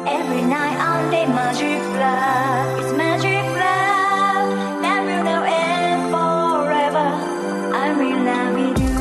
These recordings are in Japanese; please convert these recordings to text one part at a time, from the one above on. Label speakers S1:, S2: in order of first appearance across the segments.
S1: Every night on the magic love, it's magic love. Love you now and forever. I'm in love with you.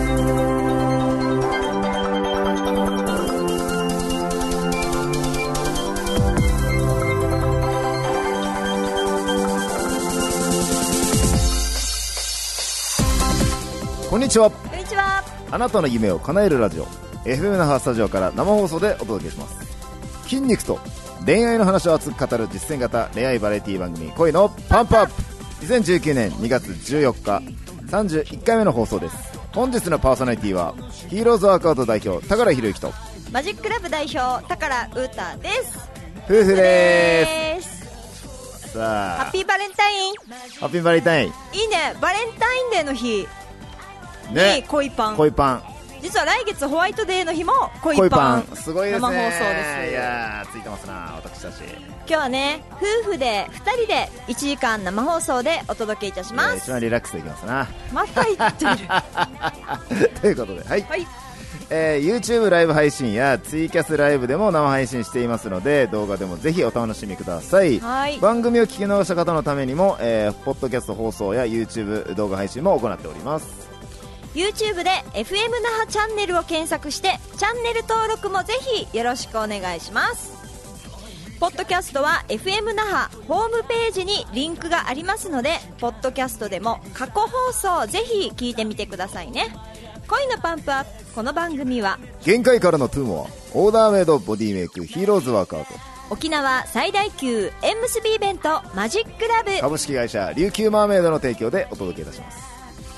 S2: こんにちは。
S3: こんにちは。
S2: あなたの夢を叶えるラジオ FM 那覇スタジオから生放送でお届けします。筋肉と恋愛の話を熱く語る実践型恋愛バラエティ番組恋のパンプアップ。2019年2月14日31回目の放送です。本日のパーソナリティはヒーローズワークアウト代表高良博之と
S3: マジックラブ代表高良ウータです。
S2: 夫婦です。さあ、
S3: ハッピーバレンタイン。
S2: ハッピーバレンタイン。
S3: いいね。バレンタインデーの日
S2: ね、
S3: に恋パン。
S2: 恋パン。
S3: 実は来月ホワイトデーの日も恋パン。
S2: すごいですね。
S3: 生放送です。
S2: いやー、ついてますな私たち。
S3: 今日はね、夫婦で2人で1時間生放送でお届けいたします。
S2: 一番リラックスできますな。
S3: また言ってる
S2: ということで、はい、
S3: はい。
S2: YouTube ライブ配信やツイキャスライブでも生配信していますので、動画でもぜひお楽しみください。
S3: はい。
S2: 番組を聞き逃した方のためにも、ポッドキャスト放送や YouTube 動画配信も行っております。
S3: YouTube で FM 那覇チャンネルを検索してチャンネル登録もぜひよろしくお願いします。ポッドキャストは FM 那覇ホームページにリンクがありますので、ポッドキャストでも過去放送ぜひ聞いてみてくださいね。恋のパンプアップ。この番組は
S2: 限界からのトゥーモアオーダーメイドボディメイクヒーローズワークアウト、
S3: 沖縄最大級縁結びイベントマジックラブ、
S2: 株式会社琉球マーメイドの提供でお届けいたします。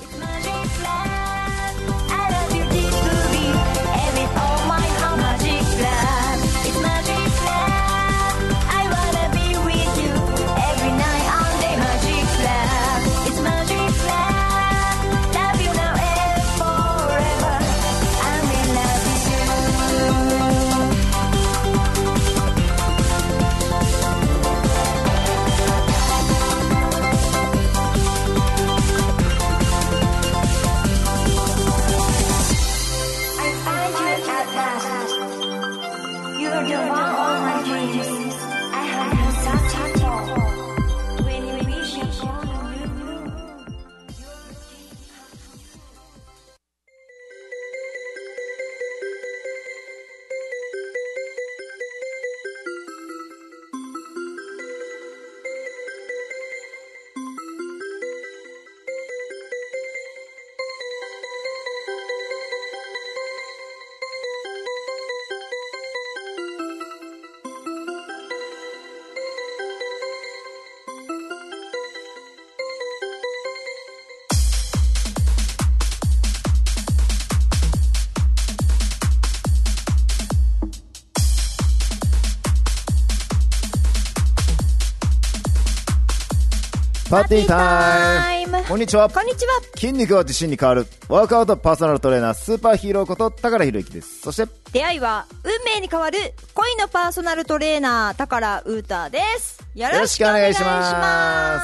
S2: パーティータイム。こんにちは。
S3: こんにちは。
S2: 筋肉は自信に変わるワークアウトパーソナルトレーナースーパーヒーローこと高良博之です。そして
S3: 出会いは運命に変わる恋のパーソナルトレーナー高良ウーターです。よろしくお願いします。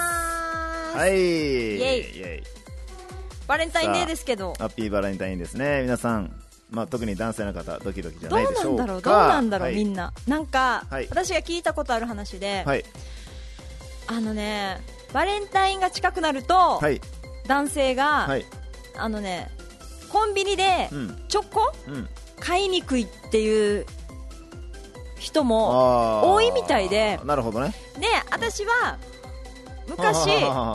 S2: はい、イ
S3: エイ。バレンタインデーですけど、
S2: ハッピーバレンタインですね。皆さん、特に男性の方ドキドキじゃないでしょうか。
S3: どうなんだろう、はい、みんななんか、
S2: はい、
S3: 私が聞いたことある話で、
S2: はい、
S3: バレンタインが近くなると、
S2: はい、
S3: 男性が、はい、コンビニでチョコ、買いにくいっていう人も多いみたいで。
S2: なるほどね。
S3: で、私は昔、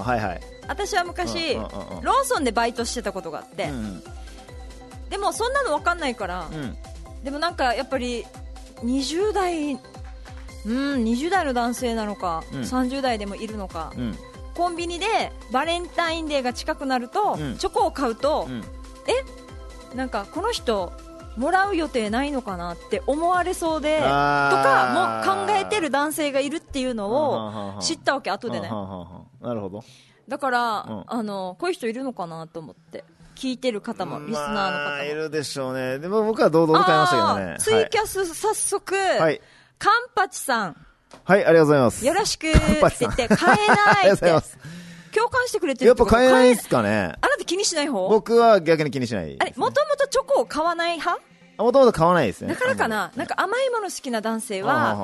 S3: ローソンでバイトしてたことがあって、でもそんなの分かんないから、でもなんかやっぱり20代の男性なのか、30代でもいるのか、コンビニでバレンタインデーが近くなると、チョコを買うと、なんかこの人もらう予定ないのかなって思われそうでとかも考えてる男性がいるっていうのを知ったわけ、後でね。
S2: なるほど。
S3: だから、こういう人いるのかなと思って聞いてる方も、リスナーの方も
S2: いるでしょうね。でも僕は堂々と買いましたけどね。
S3: ツイキャス早速、はい、カンパチさん、
S2: はい、ありがとうございます。
S3: よろしくって言って買えないって共感してくれてる。
S2: やっぱ買えないんすかね。
S3: あなた気にしない方？
S2: 僕は逆に気にしない、ね。
S3: あれ、もともとチョコを買わない派？
S2: もともと買わないですね。
S3: だからかな、なんか甘いもの好きな男性は1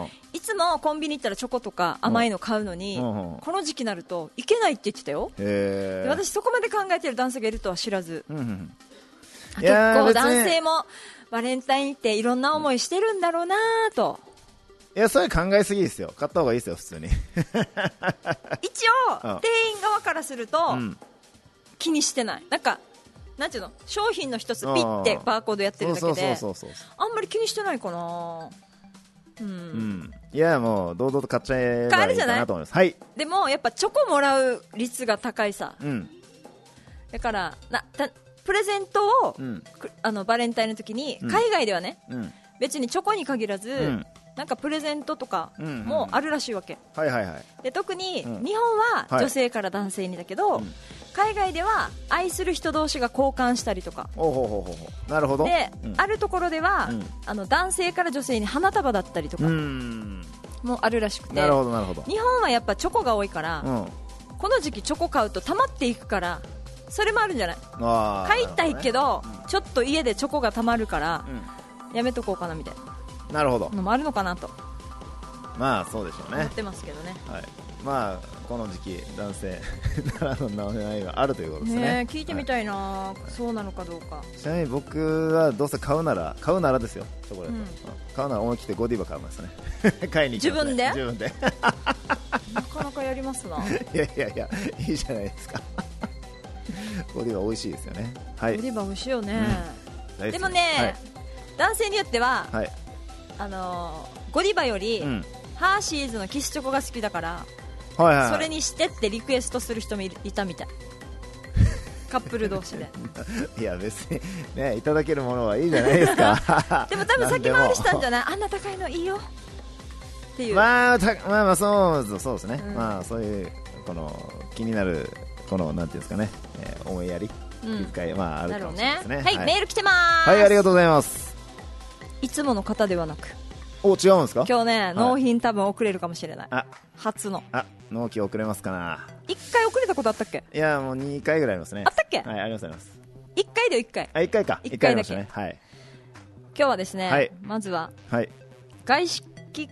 S3: つもコンビニ行ったらチョコとか甘いの買うのに、この時期になるといけないって言ってたよ。で私そこまで考えてる男性がいるとは知らず、結構男性もバレンタインっていろんな思いしてるんだろうなと。
S2: いや、それ考えすぎですよ。買った方がいいですよ、普通に。
S3: 一応店員側からすると、気にしてない。なんていうの、商品の一つピッてバーコードやってるだけで、あんまり気にしてないかな。
S2: いや、もう堂々と買っちゃえばいいかなと思います。はい。
S3: でもやっぱチョコもらう率が高いさ。だからプレゼントを、バレンタインの時に、海外ではね、別にチョコに限らず、なんかプレゼントとかもあるらしいわけ。で特に日本は女性から男性にだけど、海外では愛する人同士が交換したりとか。
S2: なるほど。
S3: で、あるところでは、男性から女性に花束だったりとかもあるらしくて。
S2: なるほどなるほど。
S3: 日本はやっぱチョコが多いから、この時期チョコ買うと溜まっていくから、それもあるんじゃない。買いたいけど、ちょっと家でチョコが溜まるから、やめとこうかなみたいな。
S2: なるほど。
S3: のもあるのかなと。
S2: まあそうでしょうね。
S3: 思ってますけどね。
S2: まあこの時期男性ならの悩みがあるということですね。
S3: 聞いてみたいな、そうなのかどうか。
S2: ちなみに僕はどうせ買うならですよ。チョコレート、買うなら思い切ってゴディバ買いますね。買いに行きますね。自分で
S3: なかなかやりますな。
S2: いやいいじゃないですか。ゴディバ美味しいですよね。ゴ
S3: ディバ美味しいよね。でもね、男性によっては、ゴディバより、ハーシーズのキスチョコが好きだから、それにしてってリクエストする人もいたみたい。カップル同士で。
S2: いや別にね、いただけるものはいいじゃないですか。
S3: でも多分先回りしたんじゃない。あんな高いのいいよっていう。
S2: まあそうですね。まあそういうこの気になるこのなんていうんですかね、思いやり気遣い、あるかもしれないですね。
S3: はい、メール来てます。
S2: はい、ありがとうございます。
S3: いつもの方ではなく、
S2: 違うんですか。
S3: 今日ね、納品多分遅れるかもしれない。初の
S2: 納期遅れますかな。
S3: 1回遅れたことあったっけ。
S2: いやもう2回ぐらいありますね。
S3: あったっけ。
S2: はい、ありますあります。
S3: 1回で1回。
S2: 1回か。1回だけ。はい。
S3: 今日はですね、まずは外資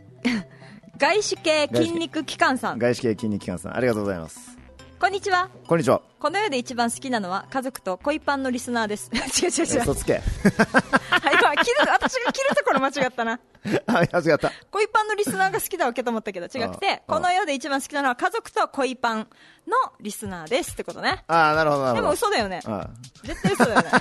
S3: 系筋肉機関さん。
S2: 外資系筋肉機関さん、ありがとうございます。
S3: こんにちは。
S2: こんにちは。
S3: この世で一番好きなのは家族と恋パンのリスナーです。違う。
S2: 嘘つけ。
S3: 私が切るところ間違ったな。
S2: 間違った。
S3: 恋パンのリスナーが好きだわけと思ったけど違くて、この世で一番好きなのは家族と恋パンのリスナーですってことね。
S2: なるほど。
S3: でも嘘だよね。絶対嘘だよね。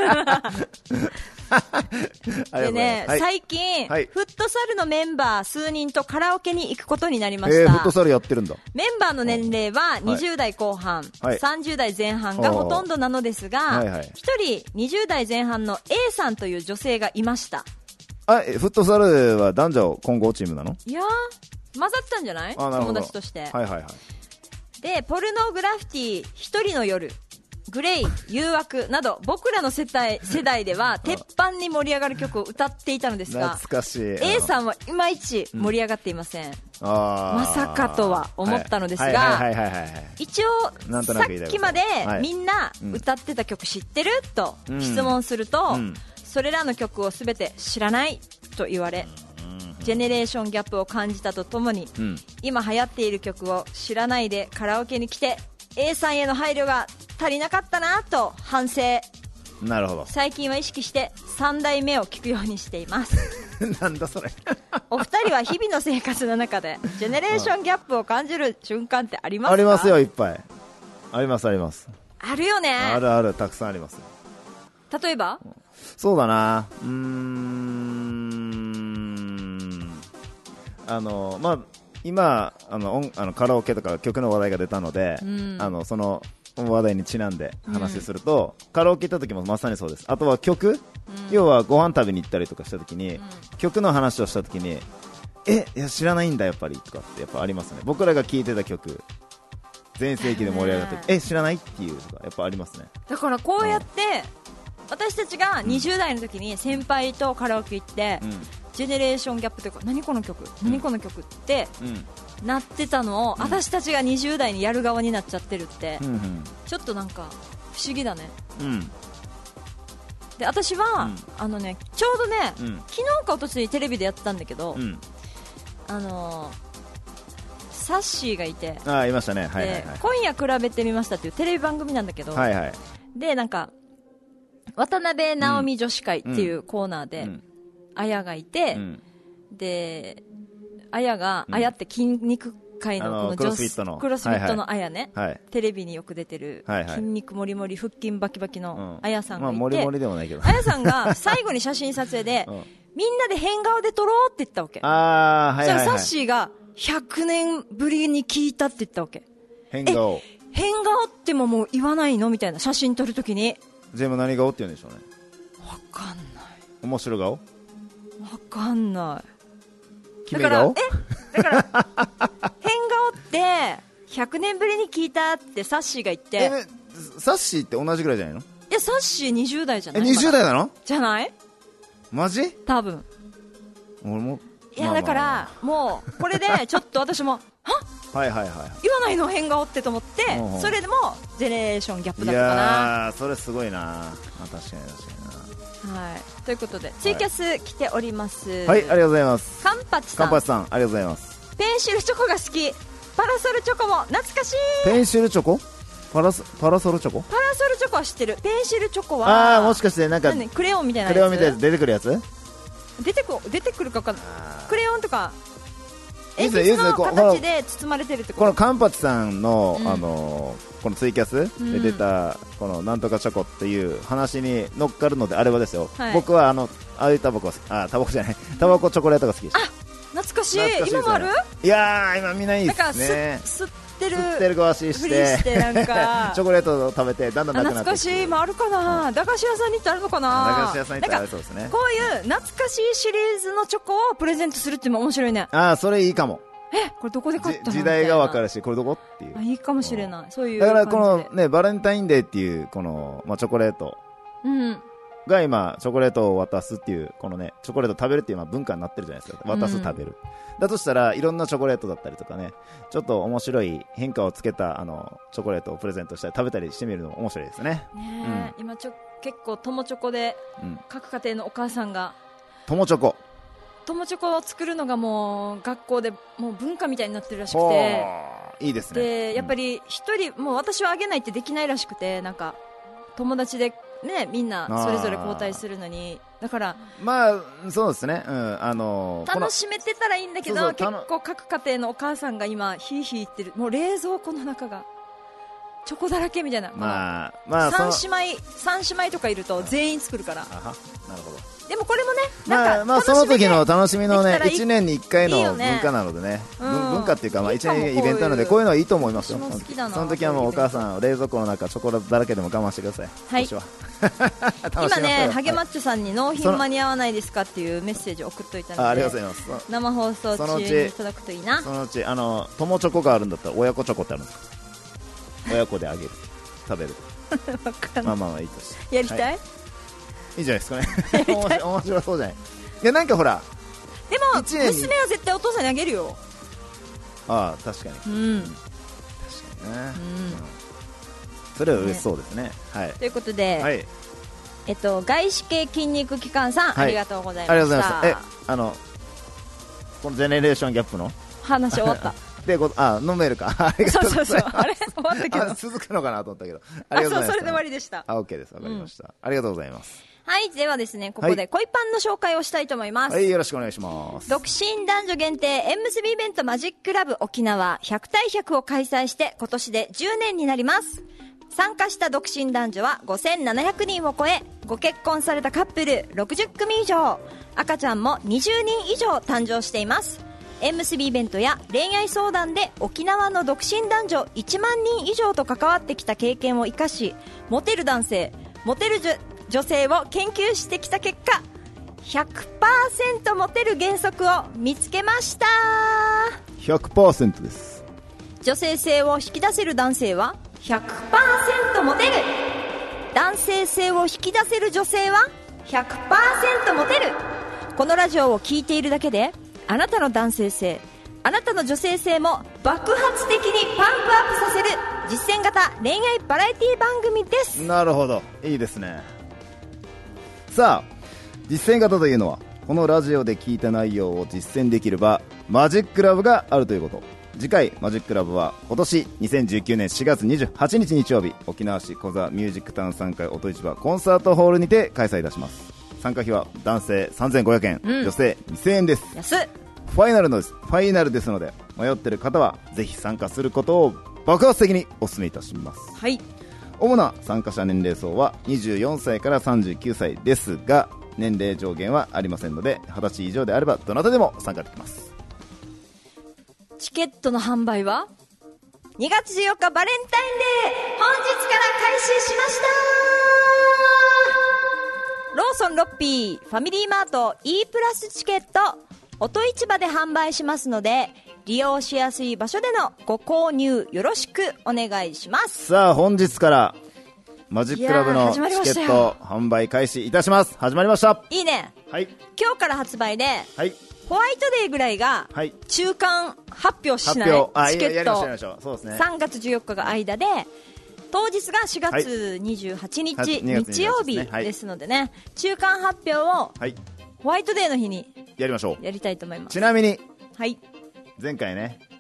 S3: でね、最近、フットサルのメンバー数人とカラオケに行くことになりました。
S2: フットサルやってるんだ。
S3: メンバーの年齢は20代後半、30代前半がほとんどなのですが、一人20代前半の A さんという女性がいました。
S2: フットサルは男女混合チームなの？
S3: いやー、混ざったんじゃない？友達として。で、ポルノグラフィティ、一人の夜、グレイ、誘惑など僕らの世代では鉄板に盛り上がる曲を歌っていたのですが、
S2: 懐かしい。
S3: A さんはいまいち盛り上がっていません。まさかとは思ったのですが、一応さっきまでみんな歌ってた曲知ってると質問すると、それらの曲を全て知らないと言われ、ジェネレーションギャップを感じたとともに、今流行っている曲を知らないでカラオケに来て A さんへの配慮が足りなかったなと反省。
S2: なるほど。
S3: 最近は意識して3代目を聞くようにしています。
S2: なんだそれ。
S3: お二人は日々の生活の中でジェネレーションギャップを感じる瞬間ってありますか？
S2: ありますよ、いっぱいあります。あ
S3: るよね。
S2: ある、たくさんあります。
S3: 例えば
S2: そうだな、今カラオケとか曲の話題が出たので、その話題にちなんで話すると、カラオケ行った時もまさにそうです。あとは曲、要はご飯食べに行ったりとかした時に、曲の話をした時に、いや知らないんだやっぱりとかってやっぱありますね。僕らが聴いてた曲全盛期で盛り上がって知らないっていうとかやっぱありますね。
S3: だからこうやって、私たちが20代の時に先輩とカラオケ行って、ジェネレーションギャップというか何この曲ってなってたのを、私たちが20代にやる側になっちゃってるって、ちょっとなんか不思議だね。で私は、ちょうどね、昨日かおとついテレビでやってたんだけど、 サッシーがいて、
S2: ああいましたね、はいはいはい、
S3: で今夜比べてみましたっていうテレビ番組なんだけど、
S2: はいはい、
S3: でなんか渡辺直美女子会っていうコーナーで、あやがいて、であやって筋肉界のこの
S2: クロスフィットの
S3: あやね、
S2: はい、
S3: テレビによく出てる、はいはい、筋肉もりもり腹筋バキバキのあやさんがいて、
S2: まあもりもりでもないけど、
S3: あやさんが最後に写真撮影で、みんなで変顔で撮ろうって言ったわけ。
S2: ああ、はいはいはい。
S3: そしたらサッシーが100年ぶりに聞いたって言ったわけ。
S2: 変顔
S3: ってもう言わないのみたいな、写真撮るときに。
S2: 全部何顔って言うんでしょうね。
S3: わかんない。
S2: 面白顔？
S3: わかんない。
S2: 決め顔？
S3: だから変顔って100年ぶりに聞いたってサッシーが言って、
S2: サッシーって同じぐらいじゃないの？
S3: いや、サッシー20代じゃない
S2: ？20代なの？
S3: じゃない？
S2: マジ？
S3: 多分。
S2: 俺も。
S3: いや、だからもうこれでちょっと私もは
S2: はいはいはい、
S3: 言わないの変顔ってと思って、それでもジェネレーションギャップだったかな。
S2: いやー、それすごいな。まあ、確かに確か
S3: にな。はい、ということでツイキャス来ております。
S2: はい、ありがとうございます。
S3: カンパチさん、
S2: ありがとうございます。
S3: ペンシルチョコが好き。パラソルチョコも懐かしい。
S2: ペンシルチョコ？パラソルチョコ？
S3: パラソルチョコは知ってる。ペンシルチョコは
S2: もしかしてなんか
S3: クレヨンみたいなやつ？
S2: クレヨンみたいなやつ出てくるやつ？
S3: 出てくるか分かんない。クレヨンとか鉛筆の形で包まれてるってこと？
S2: このカンパチさんの、このツイキャスで出た、このなんとかチョコっていう話に乗っかるのであればですよ、はい、僕はああいうタバコチョコレートが好きです。
S3: 懐かしい。今もある？
S2: いやー、今見ないですね。
S3: 吸ってる
S2: ご足して
S3: なんか
S2: チョコレートを食べてだんだんなくなって、
S3: 懐かしい。今あるかな、駄菓子屋さんに行ってあるのかな。
S2: 駄菓子屋さんに行ってあるそうですね。
S3: こういう懐かしいシリーズのチョコをプレゼントするっていうのも面白いね。
S2: それいいかも。
S3: これどこで買ったの？
S2: 時代が分かるし、これどこっていう。
S3: いいかもしれない。そういう
S2: だからこのね、バレンタインデーっていうこの、チョコレートが今チョコレートを渡すっていうこのね、チョコレート食べるっていう文化になってるじゃないですか。渡す、食べる。だとしたらいろんなチョコレートだったりとかね、ちょっと面白い変化をつけたチョコレートをプレゼントしたり食べたりしてみるのも面白いですね。
S3: 今結構友チョコで、各家庭のお母さんが
S2: 友チョコ
S3: を作るのがもう学校でもう文化みたいになってるらしくて、
S2: いいですね。
S3: でやっぱり一人、もう私はあげないってできないらしくて、なんか友達でね、みんなそれぞれ交代するのに、だから
S2: まあそうですね、
S3: 楽しめてたらいいんだけど、結構各家庭のお母さんが今ヒーヒー言ってる。もう冷蔵庫の中がチョコだらけみたいな。3姉妹とかいると全員作るから。
S2: なるほど。
S3: でもこれもね、なんか
S2: その時の楽しみのね、1年に1回の文化なのでね、文化っていうか、1年イベントなので、こういうのはいいと思いますよ。その時はもうお母さん、冷蔵庫の中チョコだらけでも我慢してください。
S3: はい。今ね、ハゲマッチョさんに納品間に合わないですかっていうメッセージを送っといたので、
S2: ありがとうございます。
S3: 生放送中に届くといいな。
S2: そのうち友チョコがあるんだったら親子チョコってあるんですか？親子であげる、食べる。まあいいとして。
S3: やりたい？
S2: いいじゃないですかね。面白そうじゃない。いや、なんかほら、
S3: でも娘は絶対お父さんにあげるよ。
S2: 確かに。確かにね。それは嬉しそうですね。はい。
S3: ということで、外資系筋肉機関さん、ありがとうございました。
S2: ありがとうございます。このジェネレーションギャップの
S3: 話終わった。
S2: で、飲めるか。
S3: そう。あれ終わったけど。
S2: 続くのかなと思ったけど。
S3: そう、それで終わりでした。
S2: OK です。わかりました。ありがとうございます。
S3: はい、ではですね、ここで恋パンの紹介をしたいと思います。
S2: はい、よろしくお願いします。
S3: 独身男女限定縁結びイベントマジックラブ沖縄100対100を開催して今年で10年になります。参加した独身男女は5700人を超え、ご結婚されたカップル60組以上、赤ちゃんも20人以上誕生しています。縁結びイベントや恋愛相談で沖縄の独身男女1万人以上と関わってきた経験を生かし、モテる男性、モテる女性を研究してきた結果、100% モテる原則を見つけました。
S2: 100% です。
S3: 女性性を引き出せる男性は 100% モテる。男性性を引き出せる女性は 100% モテる。このラジオを聞いているだけで、あなたの男性性、あなたの女性性も爆発的にパンプアップさせる実践型恋愛バラエティ番組です。
S2: なるほど、いいですね。さあ、実践型というのはこのラジオで聞いた内容を実践できる場、マジックラブがあるということ。次回マジックラブは今年2019年4月28日日曜日、沖縄市コザミュージックタウン3階音市場コンサートホールにて開催いたします。参加費は男性3500円、女性2000円です。
S3: 安っ。
S2: ファイナルですので、迷ってる方はぜひ参加することを爆発的にお勧めいたします。
S3: はい。
S2: 主な参加者年齢層は24歳から39歳ですが、年齢上限はありませんので、20歳以上であればどなたでも参加できます。
S3: チケットの販売は2月14日バレンタインデー、本日から開始しました。ローソンロッピー、ファミリーマート E プラスチケット、音市場で販売しますので、利用しやすい場所でのご購入よろしくお願いします。
S2: さあ、本日からマジックラブのチケット販売開始いたします。始まりました。
S3: いいね。
S2: はい。
S3: 今日から発売で、
S2: はい。
S3: ホワイトデーぐらいが中間発表しない、チケット。
S2: そうですね。
S3: 3月14日が間で、当日が4月28日、日曜日ですのでね、中間発表をホワイトデーの日に
S2: やりましょう。
S3: やりたいと思います。
S2: ちなみに、
S3: はい、
S2: 前回、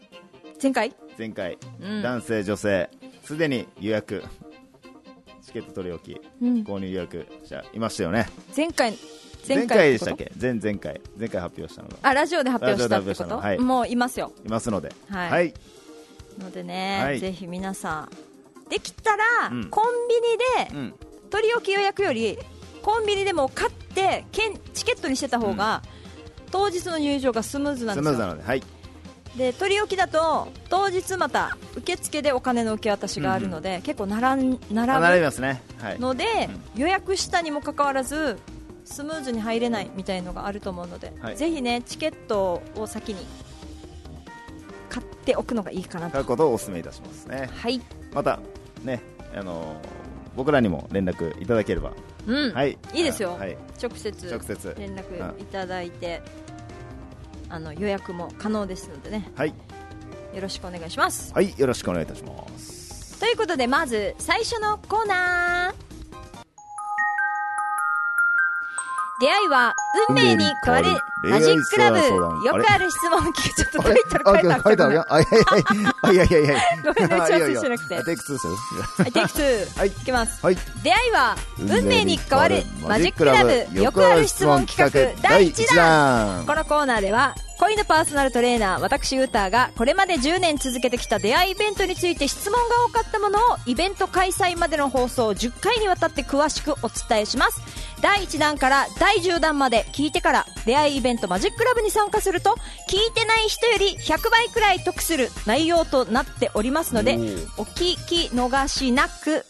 S2: 男性女性すでに予約、チケット取り置き、購入予約者いましたよね。前回でしたっけ？前回発表したのが、
S3: ラジオで発表したってこと？はい、もういますよ。
S2: いますので、
S3: はい。のでね、ぜひ皆さんできたら、コンビニで取り置き予約よりコンビニでも買ってチケットにしてた方が、当日の入場がスムーズなんですよ。スムーズなので、はい。で、取り置きだと当日また受付でお金の受け渡しがあるので、結構並び
S2: ますね。
S3: ので、予約したにもかかわらずスムーズに入れないみたいのがあると思うので、ぜひね、チケットを先に買っておくのがいいかなと。
S2: 買うことをお勧めいたしますね。
S3: はい。
S2: またね、僕らにも連絡いただければ、
S3: はい、いいですよ。直接連絡いただいて、予約も可能ですのでね。はい。よろしくお願いします。
S2: はい、よろしくお願いいたします。
S3: ということで、まず最初のコーナー、出会いは運命に変わるマジックラブ。よくある質問聞く。ちょっとタイトル書いてあるよ。
S2: いや
S3: ごめんね、打ち合わせしてなくて。
S2: テイク2ですよ。
S3: テイク2。はい。いきます。はい。出会いは運命に変わるマジックラブ。よくある質問企画第1弾。このコーナーでは、恋のパーソナルトレーナー私ウーターがこれまで10年続けてきた出会いイベントについて質問が多かったものをイベント開催までの放送を10回にわたって詳しくお伝えします。第1弾から第10弾まで聞いてから出会いイベントマジックラブに参加すると、聞いてない人より100倍くらい得する内容となっておりますので、お聞き逃しなく。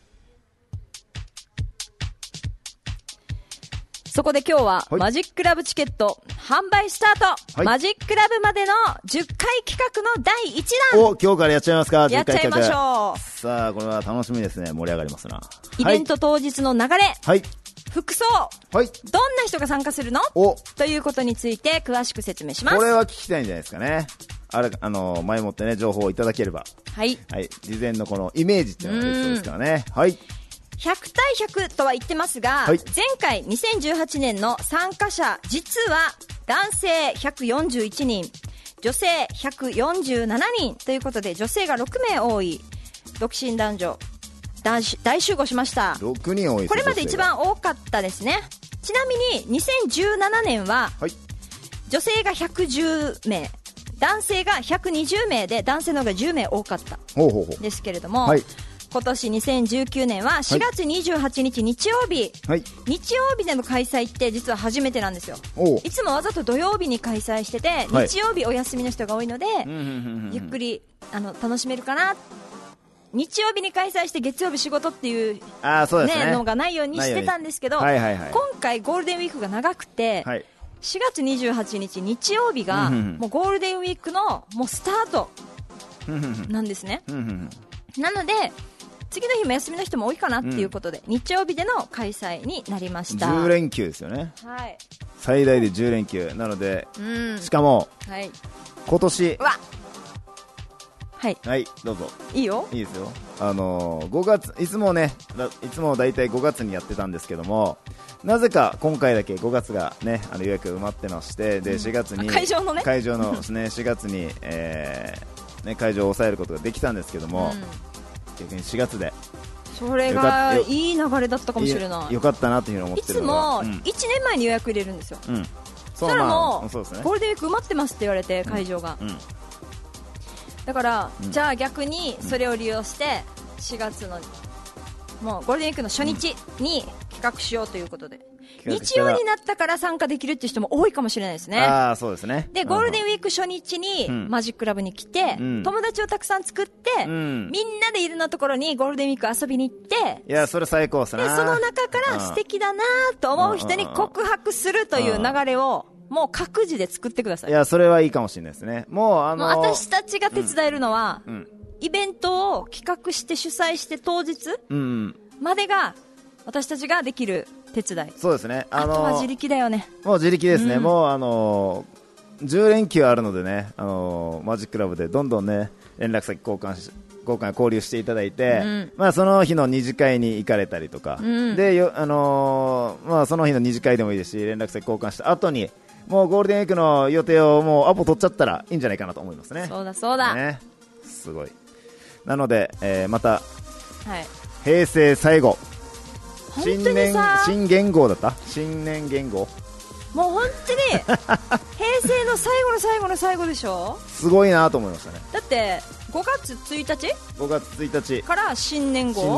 S3: そこで今日はマジックラブチケット販売スタート、マジックラブまでの10回企画の第1弾。
S2: 今日からやっちゃいますか。
S3: やっちゃいましょう。
S2: さあ、これは楽しみですね。盛り上がりますな。
S3: イベント当日の流れ、服装、
S2: どんな
S3: 人が参加するのということについて詳しく説明します。
S2: これは聞きたいんじゃないですかね。前もってね、情報をいただければ。はい。事前のこのイメージっていうのができそうですからね。はい。
S3: 100対100とは言ってますが、前回2018年の参加者、実は男性141人、女性147人ということで、女性が6名多い独身男女大集合しました。
S2: 6人多いです。
S3: これまで一番多かったですね。ちなみに2017年は、女性が110名、男性が120名で、男性の方が10名多かったですけれども、今年2019年は4月28日日曜日、日曜日での開催って実は初めてなんですよ。いつもわざと土曜日に開催してて、日曜日お休みの人が多いので、ゆっくり楽しめるかな。日曜日に開催して月曜日仕事っていうのがないようにしてたんですけど、今回ゴールデンウィークが長くて、4月28日日曜日がもうゴールデンウィークのもうスタートなんですね。なので次の日も休みの人も多いかなっていうことで、日曜日での開催になりました。
S2: 10連休ですよね。最大で10連休なので、しかも、今年どうぞ。
S3: いいよ。
S2: いいですよ。5月、いつもだいたい5月にやってたんですけども、 なぜか今回だけ5月がね予約埋まってまして、で4月に
S3: 会場の
S2: ですね4月に、会場を抑えることができたんですけども、逆に4月で
S3: それがいい流れだったかもしれない。
S2: よかったなというふうに思ってるのが、
S3: いつも1年前に予約入れるんですよ。
S2: そ
S3: したらもう、
S2: そうですね、
S3: ゴールデンウィーク埋まってますって言われて、会場が、だから、じゃあ逆にそれを利用して4月のもうゴールデンウィークの初日に企画しようということで、日曜になったから参加できるっていう人も多いかもしれないですね。
S2: そうですね。
S3: でゴールデンウィーク初日にマジックラブに来て、友達をたくさん作って、みんなでいろんなところにゴールデンウィーク遊びに行って、
S2: いやそれ最高ですね。
S3: でその中から素敵だなと思う人に告白するという流れをもう各自で作ってください。
S2: いやそれはいいかもしれないですね。もう
S3: 私たちが手伝えるのは、イベントを企画して主催して当日までが私たちができる手伝い。
S2: そうですね。
S3: あとは自力だよね。
S2: もう自力ですね。もう10連休あるのでね、マジックラブでどんどんね連絡先交換交流していただいて、その日の二次会に行かれたりとか、でその日の二次会でもいいですし、連絡先交換した後にもうゴールデンウィークの予定をもうアポ取っちゃったらいいんじゃないかなと思いますね。
S3: そうだそうだ、
S2: ね、すごい。なので、また、平成最後新年元号だった？新年元号
S3: もう本当に平成の最後の最後の最後でしょ。
S2: すごいなと思いましたね。
S3: だって5月1日から新年号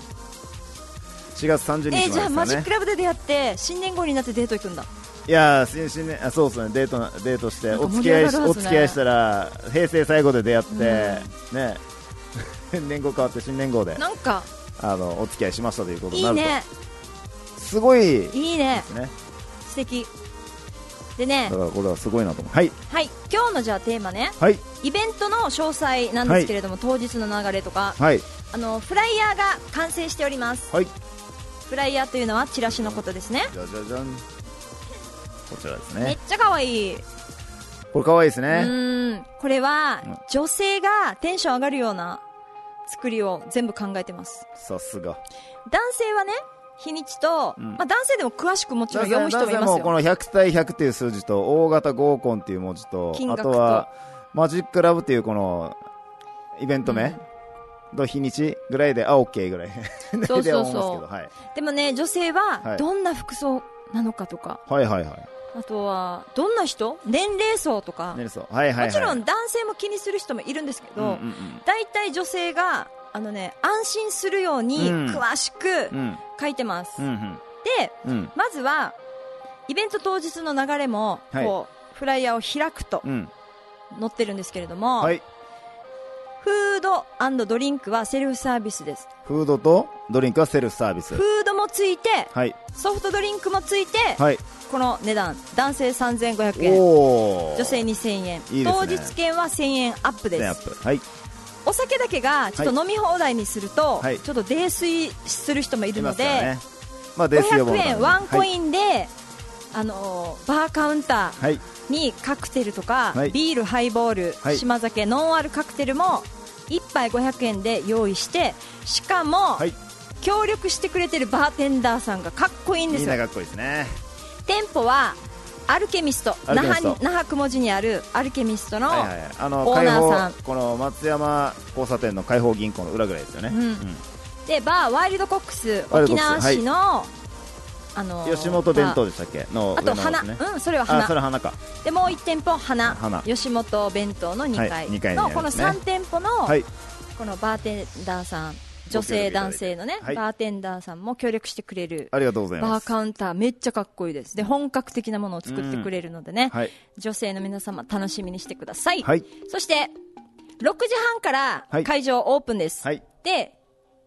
S2: 4月30日までですよね。
S3: じゃあマジックラブで出会って新年号になってデート行くんだ。
S2: いや新年そうですね、デートしてお付き合いしたら平成最後で出会って、ね年号変わって新年号で
S3: なんか
S2: お付き合いしましたということになると
S3: いいね。
S2: すごい
S3: いいね、素敵でね。
S2: だからこれはすごいなと思う。はい、
S3: 今日のじゃあテーマね、イベントの詳細なんですけれども、当日の流れとか、フライヤーが完成しております。フライヤーというのはチラシのことですね。
S2: じゃじゃじゃん、こちらですね。
S3: めっちゃ可愛い。
S2: これ可愛いですね。
S3: これは女性がテンション上がるような作りを全部考えてます。
S2: さすが。
S3: 男性はね日にちと、男性でも詳しくもちろん読む人もいますよ。
S2: 男性もこの100対100という数字と大型合コンという文字と、あとはマジックラブというこのイベント名と日にちぐらいでOK ぐらい
S3: そうでもね、女性はどんな服装なのかとか、あとはどんな人、年齢層とか、もちろん男性も気にする人もいるんですけど、大体女性が安心するように詳しく書いてます。で、まずはイベント当日の流れもこうフライヤーを開くと載ってるんですけれども、フード&ドリンクはセルフサービスです。
S2: フードとドリンクはセルフサービス。
S3: フードもついて、ソフトドリンクもついて、この値段、男性3500円、女性2000円、当日券は1000円アップです。お酒だけがちょっと飲み放題にすると、ちょっと泥酔する人もいるので、500円ワンコインで、バーカウンターにカクテルとか、ビール、ハイボール、島酒、ノンアルカクテルも1杯500円で用意して、しかも、協力してくれてるバーテンダーさんがかっこいいんですよ。
S2: みんなかっこいいですね。
S3: 店舗はアルケミスト、那覇雲寺にあるアルケミストのオーナーさん、
S2: この松山交差点の開放銀行の裏ぐらいですよね。
S3: でバーワイルドコックス、沖縄市の
S2: 吉本弁当でしたっけの、
S3: あと花、それは花。
S2: それ花か。
S3: でもう1店舗花、吉本弁当の2階のこの3店舗のこのバーテンダーさん、女性男性のね、バーテンダーさんも協力してくれる。
S2: ありがとうございます。
S3: バーカウンターめっちゃかっこいいです。で本格的なものを作ってくれるのでね、女性の皆様楽しみにしてください。そして6時半から会場オープンです。で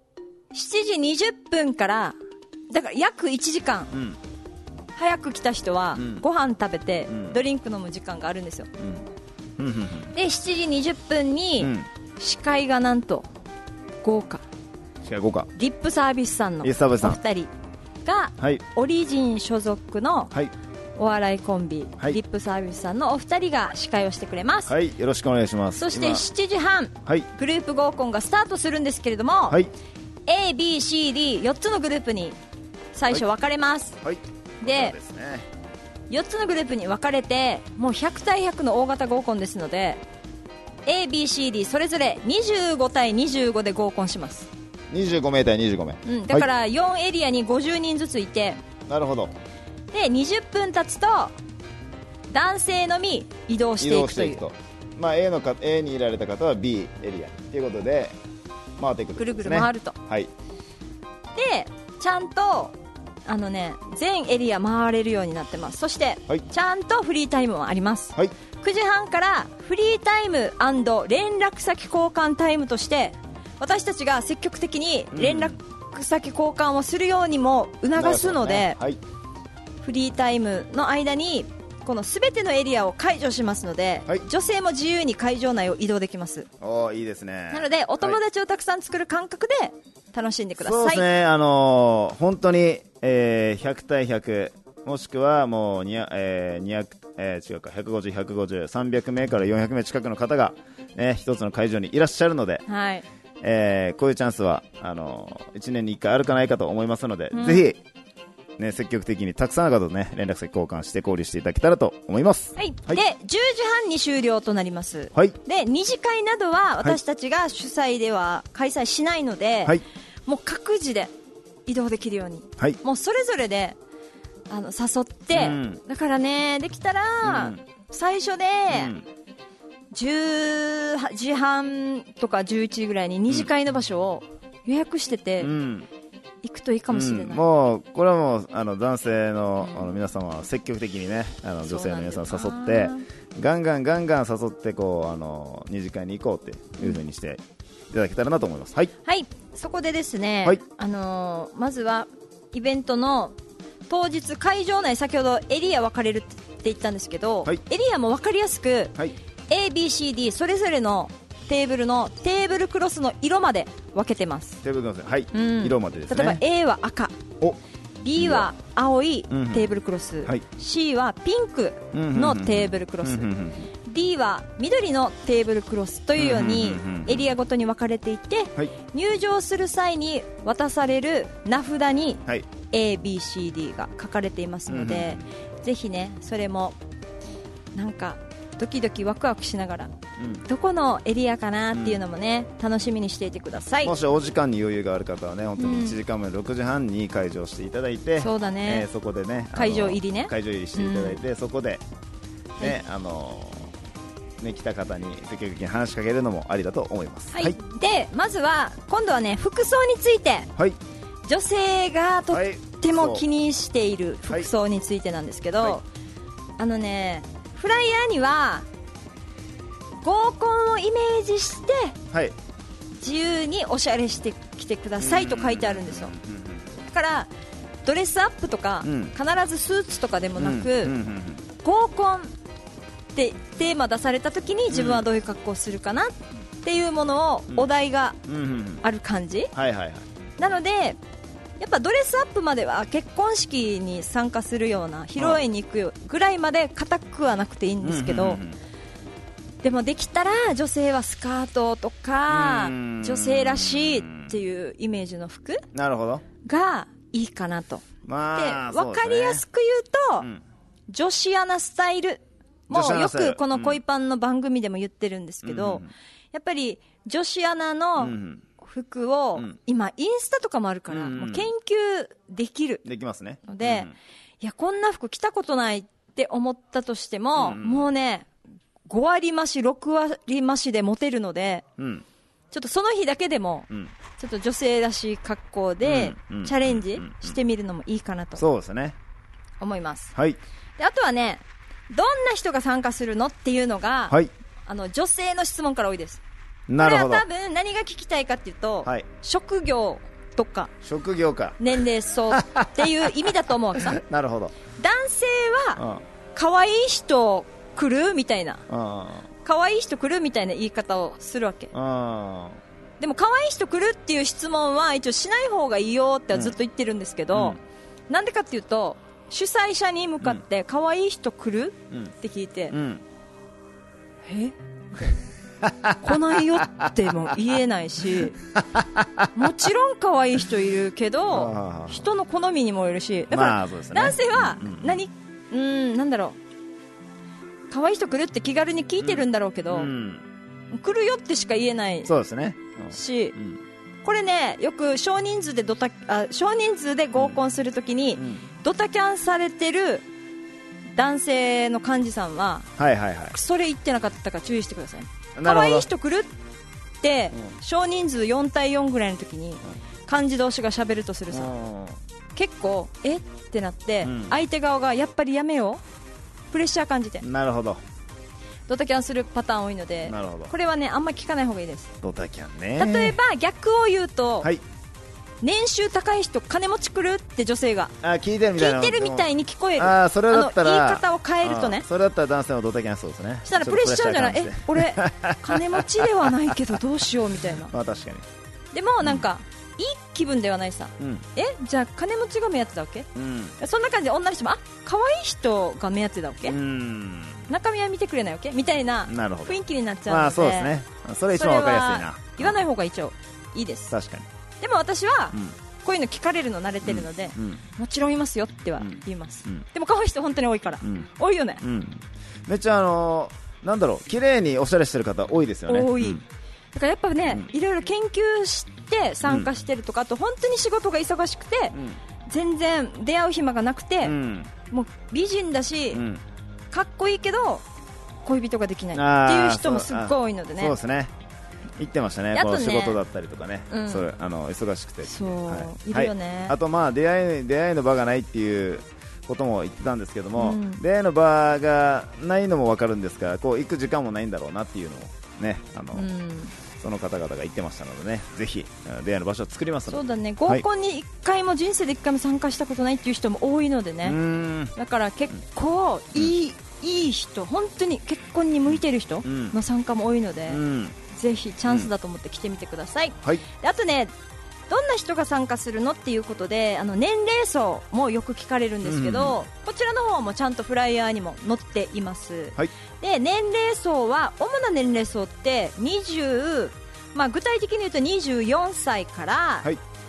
S3: 7時20分からだから約1時間、早く来た人はご飯食べてドリンク飲む時間があるんですよ。で7時20分に司会がなんと豪華リップサービスさんのお二人が、オリジン所属のお笑いコンビ、リップサービスさんのお二人が司会をしてくれます。
S2: よろしくお願いします。
S3: そして7時半、グループ合コンがスタートするんですけれども、ABCD4 つのグループに最初分かれます、
S2: はい、
S3: で
S2: そうですね、
S3: 4つのグループに分かれてもう100対100の大型合コンですので ABCD それぞれ25対25で合コンします。
S2: 25名対25名、
S3: うん、だから4エリアに50人ずついて、
S2: なるほど。
S3: で20分経つと男性のみ移動していくという、
S2: まあ、A にいられた方は B エリアということで回っていくということですね。
S3: ぐるぐる回ると、
S2: はい、
S3: でちゃんと全エリア回れるようになってます。そして、
S2: はい、
S3: ちゃんとフリータイムもあります、
S2: はい、
S3: 9時半からフリータイム&連絡先交換タイムとして私たちが積極的に連絡先交換をするようにも促すので、
S2: ね、はい、
S3: フリータイムの間にこの全てのエリアを解除しますので、はい、女性も自由に会場内を移動できます。
S2: お、いいですね。
S3: なのでお友達をたくさん作る感覚で楽しんでください。
S2: そうですね、本当に、100対100もしくはもう違うか150、150、300名から400名近くの方が、ね、一つの会場にいらっしゃるので、
S3: はい、
S2: こういうチャンスは1年に1回あるかないかと思いますので、ぜひ、ね、積極的にたくさんの方と、ね、連絡先交換して交流していただけたらと思います。
S3: はいはい、で10時半に終了となります、
S2: はい、
S3: で2次会などは私たちが主催では開催しないので、はい、もう各自で移動できるように、はい、もうそれぞれで誘って、だからねできたら、最初で、10時半とか11時ぐらいに2次会の場所を予約してて、行くといいかもしれない、
S2: もうこれはもう男性の、皆様は積極的にね女性の皆さんを誘ってガンガン誘ってこう2次会に行こうっていう風にしていただけたらなと思います。はい、
S3: はい、そこでですね、
S2: はい、
S3: まずはイベントの当日会場内、先ほどエリア分かれるって言ったんですけど、はい、エリアも分かりやすく、はい、ABCD それぞれのテーブルのテーブルクロスの色まで分けてます。
S2: テーブルクロス、はい、色までですね。
S3: 例えば A は赤、B は青いテーブルクロス、C はピンクのテーブルクロス、D は緑のテーブルクロスというようにエリアごとに分かれていて、入場する際に渡される名札に ABCD が書かれていますので、ぜひねそれもなんかドキドキワクワクしながら、どこのエリアかなっていうのもね、楽しみにしていてください。
S2: もしお時間に余裕がある方はね、本当に1時間前6時半に会場していただいて、
S3: そうだね、
S2: そこでね
S3: 会場入り
S2: していただいて、そこでね、来た方に積極的に話しかけるのもありだと思います。
S3: はい、でまずは今度はね服装について、女性がとっても気にしている服装についてなんですけど、フライヤーには合コンをイメージして、自由におしゃれしてきてくださいと書いてあるんですよ。だからドレスアップとか、必ずスーツとかでもなく、合コンってテーマ出された時に自分はどういう格好をするかなっていうものを、お題がある感じ、なのでやっぱドレスアップまでは結婚式に参加するような披露宴に行くぐらいまで固くはなくていいんですけど、でもできたら女性はスカートとか女性らしいっていうイメージの服がいいかなと。で分かりやすく言うと、女子アナスタイルもうよくこの恋パンの番組でも言ってるんですけど、やっぱり女子アナの服を、今インスタとかもあるから、もう研究できますねので、いやこんな服着たことないって思ったとしても、もうね5割増し6割増しでモテるので、ちょっとその日だけでも、ちょっと女性らしい格好でチャレンジしてみるのもいいかなと思います。であとはね、どんな人が参加するのっていうのが、女性の質問から多いです。これは多分何が聞きたいかっていうと、職業とか年齢層っていう意味だと思うわけさ。
S2: なるほど。
S3: 男性は可愛い人来るみたいな、可愛い人来るみたいな言い方をするわけ。でも可愛い人来るっていう質問は一応しない方がいいよってずっと言ってるんですけど、なんでかっていうと、主催者に向かって可愛い人来るって聞いて、 来ないよっても言えないしもちろん可愛い人いるけど人の好みにもよるし、だから、男性はなんだろう、可愛い人来るって気軽に聞いてるんだろうけど、来るよってしか言えないし、これね、よく少人数で合コンするときに、ドタキャンされてる男性の幹事さんは、それ言ってなかったから注意してください。可愛い人来るって、少人数4対4ぐらいの時に幹事同士が喋るとするさ、結構えってなって、相手側がやっぱりやめよう、プレッシャー感じて、
S2: なるほど、
S3: ドタキャンするパターン多いので、これはね、あんま聞かない方がいいです。
S2: ドタキャンね。
S3: 例えば逆を言うと、年収高い人金持ち来るって女性が
S2: 聞いてるみたい
S3: に聞こえる。
S2: それだったら
S3: 言い方を変えるとね、
S2: それだったら男性はドタキャンそうですね。
S3: そしたらプレッシャーじゃない、俺金持ちではないけどどうしようみたいな
S2: 確かに。
S3: でもなんか、いい気分ではないさ、じゃあ金持ちが目当てだわけ、そんな感じで女の人も可愛い人が目当てだわけ、中身は見てくれないわけみたいな雰囲気になっちゃうので、
S2: そうですね、それ一番わかりやすいな。
S3: 言わない方が一応いいです。
S2: 確かに。
S3: でも私は、こういうの聞かれるの慣れてるので、もちろんいますよっては言います、でも可愛い人本当に多いから、多いよね、
S2: めっちゃなんだろう、綺麗におしゃれしてる方多いですよね。
S3: 多い、だからやっぱね、いろいろ研究して参加してるとか、あと本当に仕事が忙しくて、全然出会う暇がなくて、もう美人だし、かっこいいけど恋人ができないっていう人もすっごい多いのでね。
S2: そうですね、言ってましたね、こう仕事だったりとかね、それ忙しくて、
S3: いるよね。
S2: あと出会いの場がないっていうことも言ってたんですけども、出会いの場がないのも分かるんですが、こう行く時間もないんだろうなっていうのをね、その方々が言ってましたのでね、ぜひ出会いの場所を作りますので。
S3: そうだね、合コンに1回も人生で1回も参加したことないっていう人も多いのでね、だから結構いい人、本当に結婚に向いている人の参加も多いので、ぜひチャンスだと思って来てみてください。であとね、どんな人が参加するのっていうことで、年齢層もよく聞かれるんですけど、こちらの方もちゃんとフライヤーにも載っています、で年齢層は、主な年齢層って具体的に言うと24歳から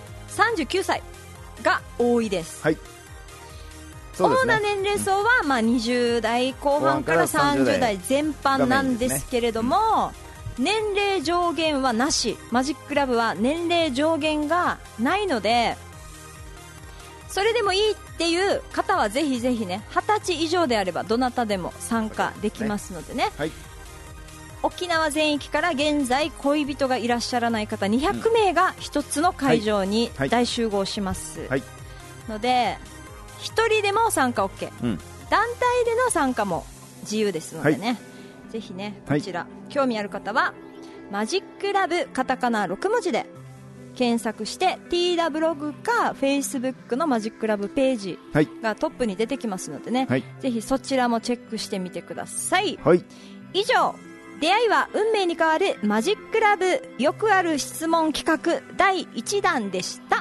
S3: 39歳が多いです、主な年齢層は20代後半から30代全般なんですけれども、年齢上限はなし、マジックラブは年齢上限がないので、それでもいいっていう方はぜひぜひね、20歳以上であればどなたでも参加できますのでね、沖縄全域から現在恋人がいらっしゃらない方200名が一つの会場に大集合します、ので1人でも参加 OK、団体での参加も自由ですのでね、ぜひね、こちら、興味ある方はマジックラブカタカナ6文字で検索して TW ブログか Facebook のマジックラブページがトップに出てきますのでね、ぜひそちらもチェックしてみてください、以上、出会いは運命に変わるマジックラブよくある質問企画第1弾でした。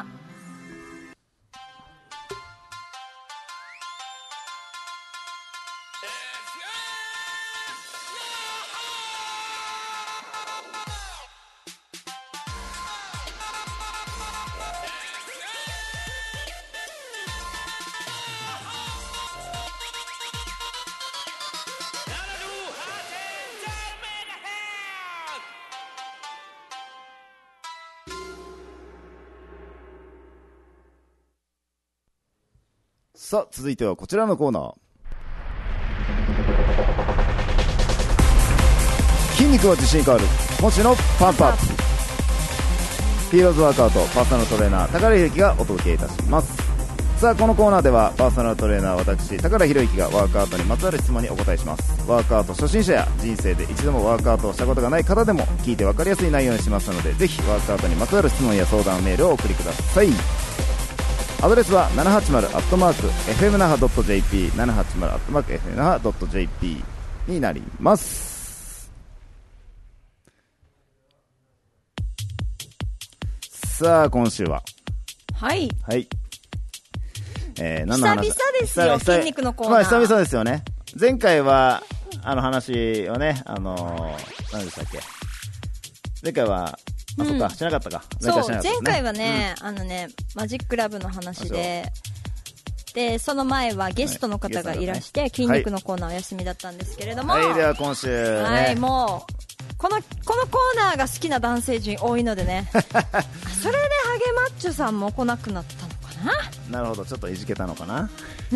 S2: さあ、続いてはこちらのコーナー。筋肉は自信変わる今週のパンプアップ。ヒーローズワークアウトパーソナルトレーナー高良之がお届けいたします。さあ、このコーナーではパーソナルトレーナー私高良之がワークアウトにまつわる質問にお答えします。ワークアウト初心者や人生で一度もワークアウトをしたことがない方でも聞いて分かりやすい内容にしますので、ぜひワークアウトにまつわる質問や相談メールをお送りください。アドレスは 780@fmnaha.jp 780@fmnaha.jp になります。さあ、今週は
S3: はい
S2: 何の話？
S3: 久々ですよ、筋肉のコーナー。
S2: 久々ですよね。前回は話をね、何でしたっけ、 前回は、あ、そっか、しなかったか。
S3: そう、
S2: しなかったですね
S3: 前回はね、マジックラブの話で、で、その前はゲストの方がいらして、筋肉のコーナーお休みだったんですけれども。
S2: はい、では今週ね。
S3: はい、もう、このコーナーが好きな男性陣多いのでね。それでハゲマッチョさんも来なくなったのかな。
S2: なるほど、ちょっといじけたのかな。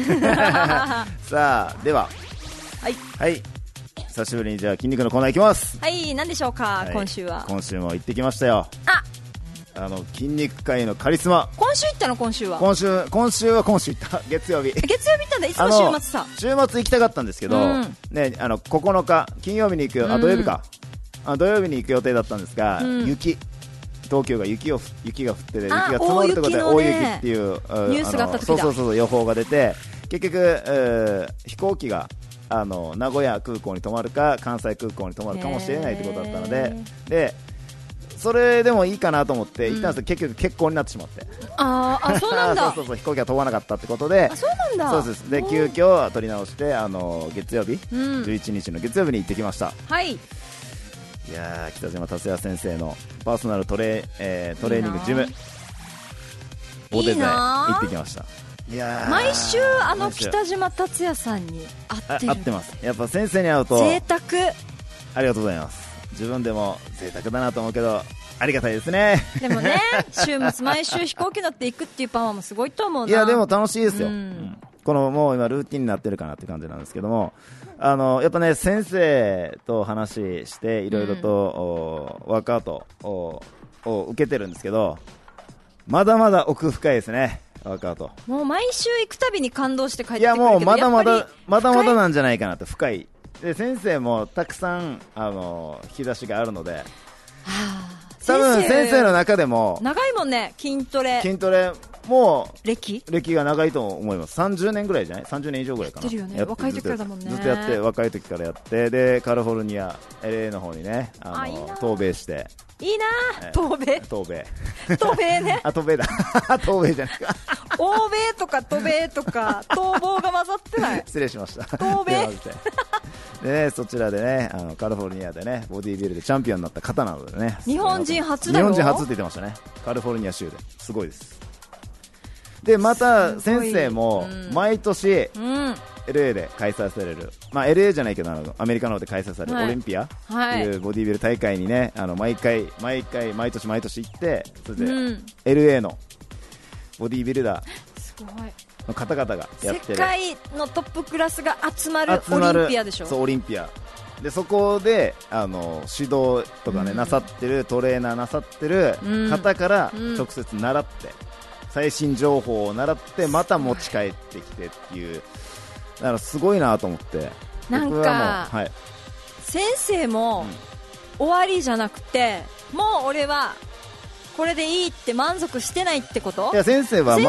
S2: さあ、では。
S3: はい。
S2: はい。久しぶりにじゃあ筋肉のコーナーいきます。
S3: はい、何でしょうか、はい、今週は。
S2: 今週も行ってきましたよ。筋肉界のカリスマ。
S3: 今週行ったの？今週は
S2: 今週行った月曜日。
S3: 月曜日行ったんだ。いつも週末さ。
S2: 週末行きたかったんですけど、ね、9日金曜日に行くよ、土曜日か、土曜日に行く予定だったんですが、東京が雪が降ってて、雪が積もるということで大雪っていう
S3: ニュースがあった時だ。
S2: そう予報が出て、結局、飛行機が名古屋空港に止まるか関西空港に止まるかもしれないということだったので、それでもいいかなと思って行ったんですけど、結局欠航になってしまって。
S3: そうなんだ。
S2: そう飛行機が飛ばなかったってことで。
S3: そうなんだ。
S2: そうです。で、急遽取り直して、月曜日、11日の月曜日に行ってきました。
S3: はい。
S2: いやー、北島達也先生のパーソナルトレーニングジムお手伝い行ってきました。いや
S3: 毎週北島達也さんに会って
S2: ます。やっぱ先生に会うと
S3: 贅沢。
S2: ありがとうございます。自分でも贅沢だなと思うけどありがたいですね。
S3: でもね、週末毎週飛行機乗って行くっていうパワーもすごいと思うな。
S2: いやでも楽しいですよ。このもう今ルーティンになってるかなって感じなんですけども、やっぱね先生と話していろいろと、ワークアウトを受けてるんですけど、まだまだ奥深いですね。ワークアウト
S3: もう毎週行くたびに感動して帰ってくるけど、
S2: いやもうまだまだなんじゃないかなと。深いで、先生もたくさん引き出しがあるので、多分先生の中でも
S3: 長いもんね。筋トレ
S2: もう
S3: 歴
S2: が長いと思います。30年ぐらいじゃない？ 30 年以上ぐらいかな。
S3: やってるよね。若い時からだもんね。
S2: ずっとやって、若い時からやって、でカリフォルニア LA の方にね渡米して。
S3: いいな、東米ね。
S2: 東米だ。東米じゃないか。
S3: 欧米とか東米とか逃亡が混ざってない。
S2: 失礼しました。
S3: 東米
S2: でね、そちらでね、カリフォルニアでねボディービルでチャンピオンになった方なのでね、
S3: 日本人初だよ。
S2: 日本人初って言ってましたね。カリフォルニア州ですごいです。でまた先生も毎年、LA で開催される、LA じゃないけどアメリカの方で開催されるオリンピアというボディービル大会にね、毎年行って、それで LA のボディービルダーの方々がやってる
S3: 世界のトップクラスが集まるオリンピアでしょ。
S2: そうオリンピアで、そこで指導とかね、なさってるトレーナーなさってる方から直接習って、最新情報を習ってまた持ち帰ってきてっていう、だからすごいなと思って。
S3: なんか、先生も終わりじゃなくて、もう俺はこれでいいって満足してないってこと？
S2: いや先生も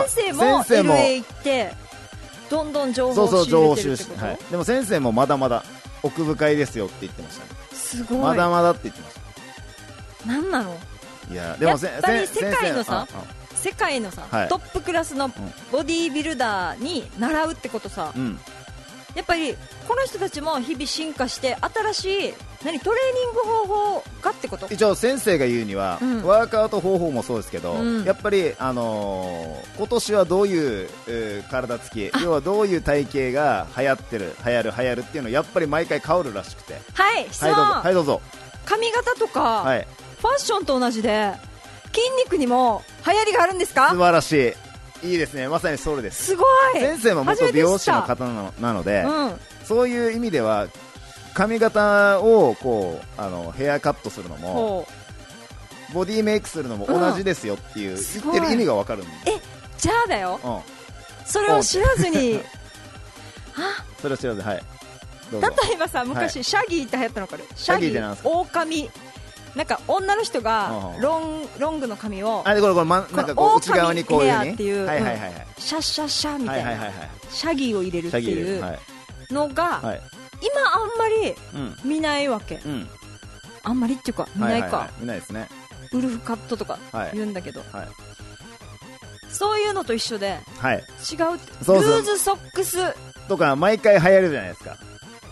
S3: LA 行ってどんどん情報を仕入れてるってこと？
S2: でも先生もまだまだ奥深いですよって言ってましたね。
S3: すごい。
S2: まだまだって言ってました。
S3: なんなの？
S2: いやでも
S3: やっぱり世界のさ、トップクラスのボディービルダーに習うってことさ、やっぱりこの人たちも日々進化して新しいトレーニング方法かってこと？一
S2: 応先生が言うには、ワークアウト方法もそうですけど、やっぱり、今年はどういう、体つき、要はどういう体型が流行るっていうのをやっぱり毎回変わるらしくて。はいどうぞ。
S3: 髪型とか、ファッションと同じで筋肉にも流行りがあるんですか？
S2: 素晴らしい。いいですね。まさにそれです。
S3: すごい。
S2: 先生も元美容師の方なので、そういう意味では髪型をこうヘアカットするのもボディメイクするのも同じですよっていう、言ってる意味が分かるんで。
S3: じゃあだよ、それを知らずに
S2: それを知らず、例
S3: えばさ、昔、シャギーって流行ったのかる？シャギー、狼、なんか女の人がロングの髪を
S2: これなんかこう内側にこういう
S3: ね、っていうシャッシャッシャみたいなシャギーを入れるっていうのが今あんまり見ないわけ。あんまりっていうか見ないか。
S2: 見ないですね。
S3: ウルフカットとか言うんだけど、そういうのと一緒で違う。ルーズソックス
S2: とか毎回流行るじゃないですか。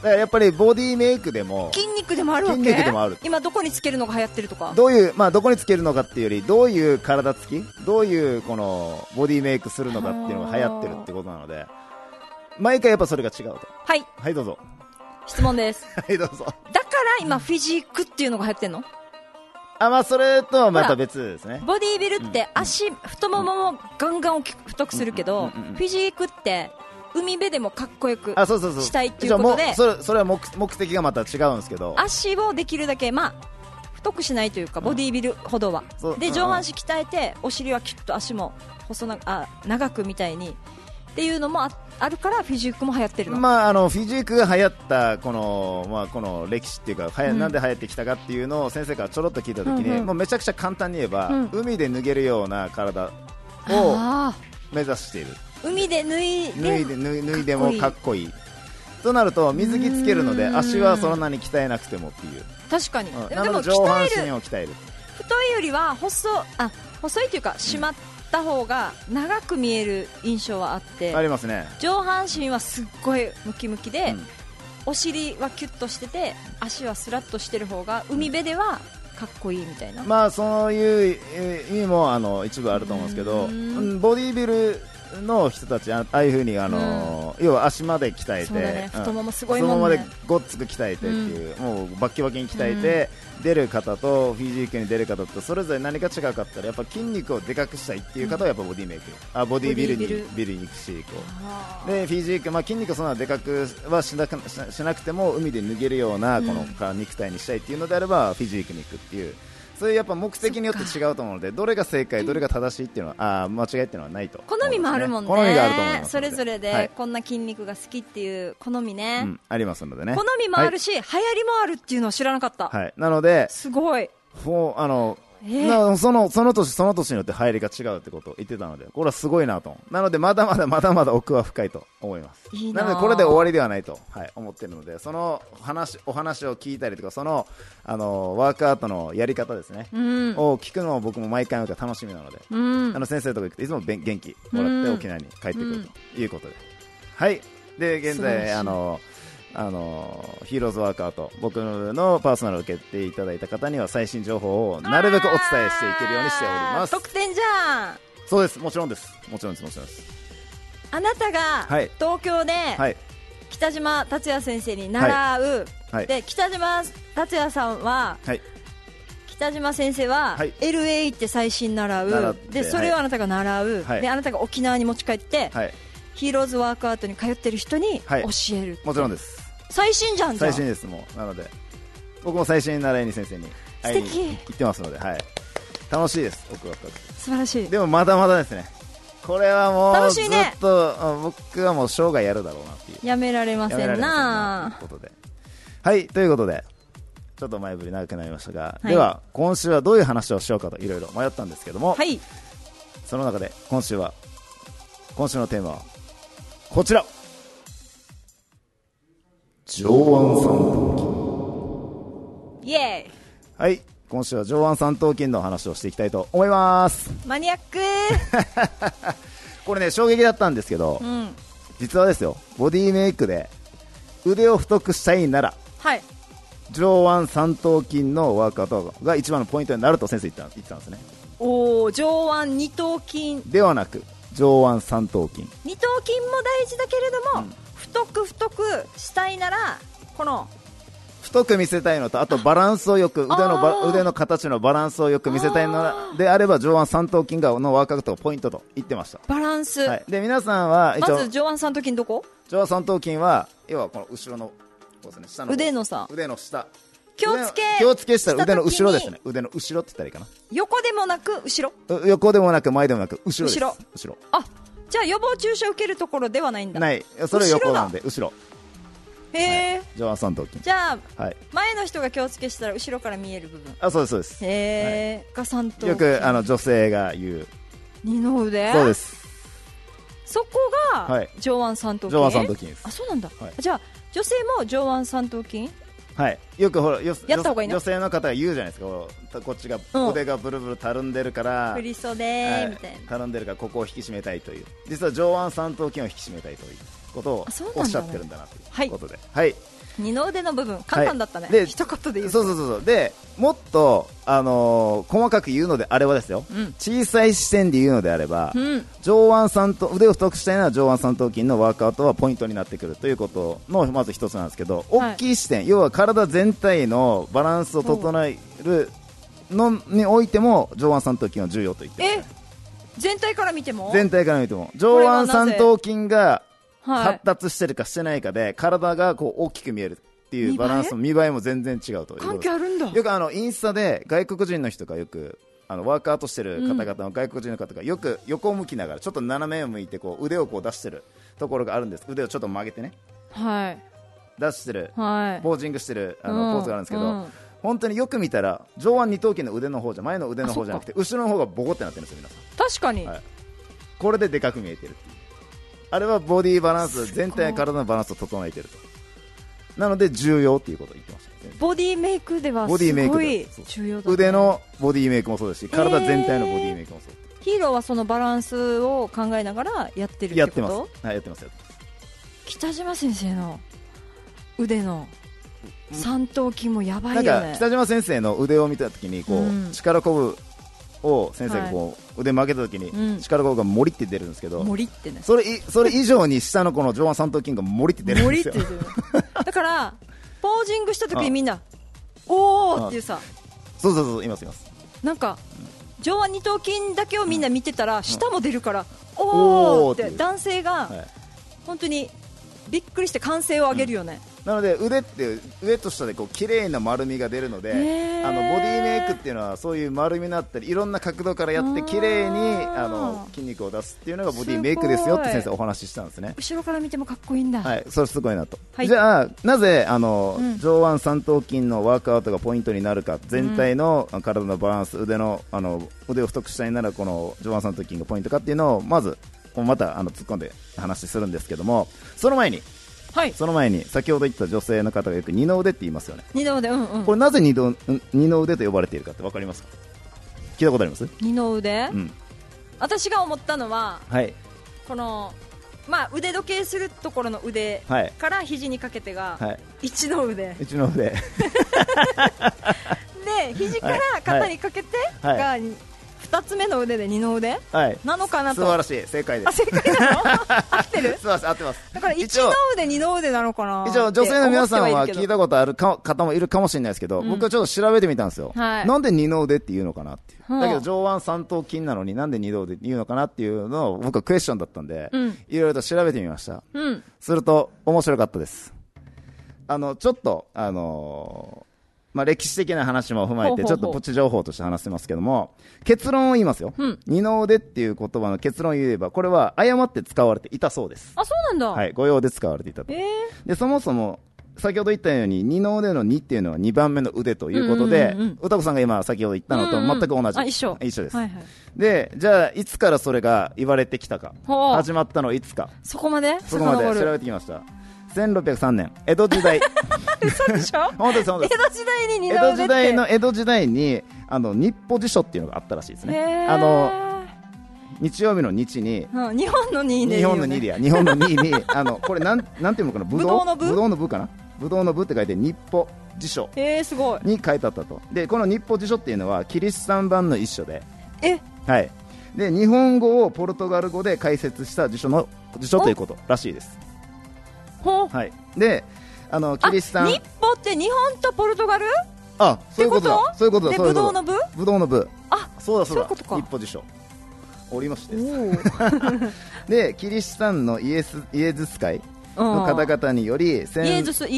S2: だからやっぱりボディメイクでも
S3: 筋肉でもあるわけ。
S2: 筋肉でもある。
S3: 今どこにつけるのが流行ってるとか。
S2: どういう、まあ、どこにつけるのかっていうより、どういう体つき、どういうこのボディメイクするのかっていうのが流行ってるってことなので、毎回やっぱそれが違うと。
S3: はい。
S2: はい、どうぞ。
S3: 質問です。
S2: はい、どうぞ。
S3: だから今フィジークっていうのが流行ってんの？
S2: あ、まあ、それとはまた別ですね。
S3: ボディービルって足、太もももガンガン大きく太くするけど、フィジークって海辺でもかっこよくしたいっていうことで、
S2: それは目的がまた違うんですけど、
S3: 足をできるだけ、まあ、太くしないというか、ボディービルほどは。で、上半身鍛えて、お尻はキュッと足も長くみたいにっていうのもあるから、フィジークも流行ってるの。
S2: まあ、フィジークが流行ったこの、まあ、この歴史っていうか、なんで流行ってきたかっていうのを先生からちょろっと聞いたときに、もうめちゃくちゃ簡単に言えば、海で脱げるような体を目指している。
S3: 海で脱
S2: いでもかっこいいとなると、水着つけるので足はそんなに鍛えなくてもっていう。
S3: 確かに。
S2: でも上半身を鍛える。
S3: 太いよりは細いというか、締まった方が長く見える印象はあって、
S2: ありますね。
S3: 上半身はすっごいムキムキで、お尻はキュッとしてて、足はスラッとしてる方が海辺ではかっこいいみたいな。
S2: まあ、そういう意味も一部あると思うんですけど、ボディビルの人たち、ああいう風に要は足まで鍛えて、
S3: そうだね、太ももすごいもんね。
S2: 太ももでごっつく鍛えてっていう、もうバッキバキに鍛えて出る方と、フィジークに出る方とそれぞれ何が違うかって言ったら、やっぱ筋肉をでかくしたいっていう方はやっぱボディメイク、ボディビルに行くし、でフィジーク、まあ、筋肉そんなでかくはしなくても海で脱げるようなこの肉体にしたいっていうのであればフィジークに行くっていう。そういうやっぱ目的によって違うと思うので、どれが正解、どれが正しいっていうのは間違いっていうのはないと、
S3: 好みもあるもんね。
S2: 好みがあると思います。
S3: それぞれで、こんな筋肉が好きっていう好みね、
S2: ありますのでね。
S3: 好みもあるし、流行りもあるっていうのは知らなかった。
S2: はい、なのです
S3: ごい。
S2: その年によって流行りが違うってことを言ってたので、これはすごいなと。なのでまだまだ奥は深いと思います。なのでこれで終わりではないと、思っているので、そのお話を聞いたりとか、そのワークアウトのやり方ですね、を聞くのを僕も毎回楽しみなので、先生とか行くといつも元気もらって沖縄に帰ってくるということで、はい。で現在ヒーローズワークアウト、僕のパーソナルを受けていただいた方には最新情報をなるべくお伝えしていけるようにしております。
S3: 特典じゃん。
S2: そうです、もちろんです。
S3: あなたが東京で北島達也先生に習う、で北島達也さんは、北島先生は LA 行って最新習う、でそれをあなたが習う、であなたが沖縄に持ち帰って、ヒーローズワークアウトに通ってる人に教える。
S2: もちろんです。
S3: 最新じゃん。
S2: 最新です。もうなので僕も最新習いに先生に会いに行ってますので、楽しいです。僕は
S3: 素晴らしい。
S2: でもまだまだですね。これはもう
S3: 楽しいね。
S2: ずっと僕はもう生涯やるだろうなっていう。
S3: やめられませんな
S2: ということで、ということでちょっと前振り長くなりましたが、では今週はどういう話をしようかといろいろ迷ったんですけども、その中で今週のテーマはこちら、上腕三頭筋。
S3: イエーイ。
S2: はい、今週は上腕三頭筋の話をしていきたいと思います。
S3: マニアック
S2: これね、衝撃だったんですけど、実はですよ、ボディメイクで腕を太くしたいなら、上腕三頭筋のワークアウトが一番のポイントになると先生言ってたんですね。
S3: 上腕二頭筋
S2: ではなく上腕三頭筋。
S3: 二頭筋も大事だけれども、太くしたいなら、この
S2: 太く見せたいのと、あとバランスをよく、腕の形のバランスをよく見せたいのであれば、上腕三頭筋がのワークアウトがポイントと言ってました。
S3: バランス、
S2: で皆さんは
S3: まず上腕三頭筋どこ？
S2: 上腕三頭筋は要はこの後ろの下の
S3: 腕の
S2: 下、
S3: 気をつけ
S2: したら腕の後ろですね。腕の後ろって言ったらいいかな。
S3: 横でもなく後ろ、
S2: 横でもなく前でもなく後ろです。後ろ。
S3: じゃあ予防注射受けるところではないんだ。
S2: ない、それ横なんで後ろ。上腕三頭筋。
S3: じゃあ、前の人が気をつけしたら後ろから見える部分。
S2: そうです。
S3: が三頭筋。
S2: よく女性が言う
S3: 二の腕。
S2: そうです。
S3: そこが上腕三頭筋。
S2: 上腕三頭筋です。
S3: そうなんだ。じゃあ女性も上腕三頭筋。
S2: よくほらや
S3: った方がいいの？
S2: 女性の方が言うじゃないですか。こっちが腕がブルブルたるんでるから、
S3: 振り袖みたいな、
S2: たるんでるからここを引き締めたいという、実は上腕三頭筋を引き締めたいということをおっしゃってるんだなということで、
S3: 二の腕の部分簡単だったね、
S2: で
S3: 一言で言うと。
S2: そうでもっと、細かく言うのであればですよ、小さい視点で言うのであれば、上腕三頭腕を太くしたいのは上腕三頭筋のワークアウトはポイントになってくるということのまず一つなんですけど、大きい視点、要は体全体のバランスを整えるのにおいても上腕三頭筋は重要と言ってます。
S3: 全体から見ても
S2: 上腕三頭筋が発達してるかしてないかで体がこう大きく見えるっていうバランスの見栄えも全然違うという。
S3: 関係あるんだ。
S2: よくインスタで外国人の人がよくワークアウトしてる方々の外国人の方がよく横を向きながらちょっと斜めを向いてこう腕をこう出してるところがあるんです。腕をちょっと曲げてね、出してる、ポージングしてるポーズがあるんですけど、本当によく見たら上腕二頭筋の腕の方前の腕の方じゃなくて後ろの方がボコってなってるんですよ皆さん。
S3: 確かに、
S2: これででかく見えてるっていう。あれはボディバランス、全体体のバランスを整えてると。なので重要っていうことを言ってました、ね、
S3: ボディメイクではすごい重要だ、ね、
S2: 腕のボディメイクもそうですし、体全体のボディメイクもそう。
S3: ヒーローはそのバランスを考えながらやってるってこと？
S2: やってます。はい、やってます。
S3: 北島先生の腕の三頭筋もやばいよね。
S2: なんか北島先生の腕を見たときにこう、力こぶを先生がこう、腕曲げたときに力こぶがモリって出るんですけど、
S3: モリってね、
S2: それ以上に下のこの上腕三頭筋がモリって出るんですよ。
S3: だからポージングしたときにみんなおーっていうさ、
S2: そういます
S3: なんか上腕二頭筋だけをみんな見てたら下も出るからおーって男性が本当にびっくりして歓声を上げるよね。
S2: なので腕って上と下でこう綺麗な丸みが出るので、ボディメイクっていうのはそういう丸みになったりいろんな角度からやって綺麗に筋肉を出すっていうのがボディメイクですよって先生お話ししたんですね。
S3: 後ろから見てもかっこいいんだ。
S2: はい、それすごいなと、じゃあなぜ上腕三頭筋のワークアウトがポイントになるか、全体の体のバランス、腕を太くしたいならこの上腕三頭筋がポイントかっていうのをまずまた突っ込んで話するんですけども、その前に先ほど言った女性の方がよく二の腕って言いますよね。
S3: 二の腕、
S2: これなぜ二の腕と呼ばれているかって分かりますか？聞いたことあります？二
S3: の腕、私が思ったのは、この腕時計するところの腕から肘にかけてが一の腕、で肘から肩にかけてが2つ目の腕で二の腕、なのかなと。
S2: 素晴らしい、正解です。
S3: 正解なの？合ってる？
S2: 合ってます。
S3: だから一の腕二の腕なのかな。
S2: 一応女性の皆さんは聞いたことある方もいるかもしれないですけど、僕はちょっと調べてみたんですよ。なんで二の腕っていうのかなっていう。だけど上腕三頭筋なのになんで二の腕っていうのかなっていうのを僕はクエスチョンだったんで、いろいろと調べてみました。すると面白かったです。ちょっと歴史的な話も踏まえてちょっとプチ情報として話してますけども、結論を言いますよ。二の腕っていう言葉の結論を言えばこれは誤って使われていたそうです。
S3: あ、そうなんだ。
S2: はい、誤用で使われていたと。でそもそも先ほど言ったように二の腕の2っていうのは2番目の腕ということで、歌子さんが今先ほど言ったのと全く同じ、
S3: 一緒
S2: です、でじゃあいつからそれが言われてきたか、始まったのはいつか、
S3: そこまで調
S2: べてきました。1603年江戸時代
S3: 嘘でしょ？
S2: 本当です。
S3: 江戸時代に二の腕って
S2: 江戸時代に日報辞書っていうのがあったらしいですね。日曜日の日に、
S3: 日本の2で
S2: 日本の2でや日本の2にこれなんていうのかな、ぶどうの部かな、ぶどうの部って書いて日報辞書
S3: すごい
S2: に書いてあったと。でこの日報辞書っていうのはキリシタン版の一書で、で日本語をポルトガル語で解説した辞書ということらしいです。でキリシタン
S3: 日報って日本とポルトガル、
S2: そういうことだ、そういうことだ。
S3: でぶどうの部、
S2: そうだ日報辞書おりましてでキリシタンのイエズス会の方々によりイエズス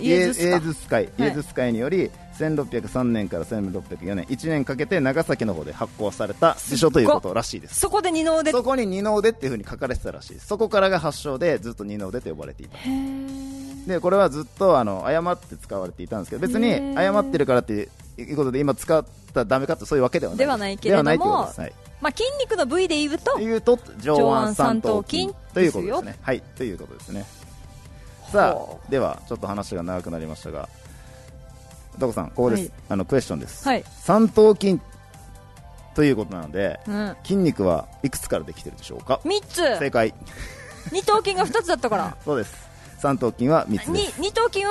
S2: 会により1603年から1604年1年かけて長崎の方で発行された辞書ということらしいです。
S3: そこで二の腕、
S2: そこに二の腕っていう風に書かれてたらしいです。そこからが発祥でずっと二の腕と呼ばれていた。でこれはずっと誤って使われていたんですけど、別に誤ってるからっていうことで今使ったらダメかってそういうわけではない
S3: けれども、筋肉の部位で言うと
S2: 上腕三頭筋ということですね。はい、ということですね。さあではちょっと話が長くなりましたが、歌子さんここです、クエスチョンです、三頭筋ということなので、筋肉はいくつからできてるでしょうか
S3: ？3つ。
S2: 正解。
S3: 二頭筋が2つだったから
S2: そうです。三頭筋は3つです。
S3: 二頭筋は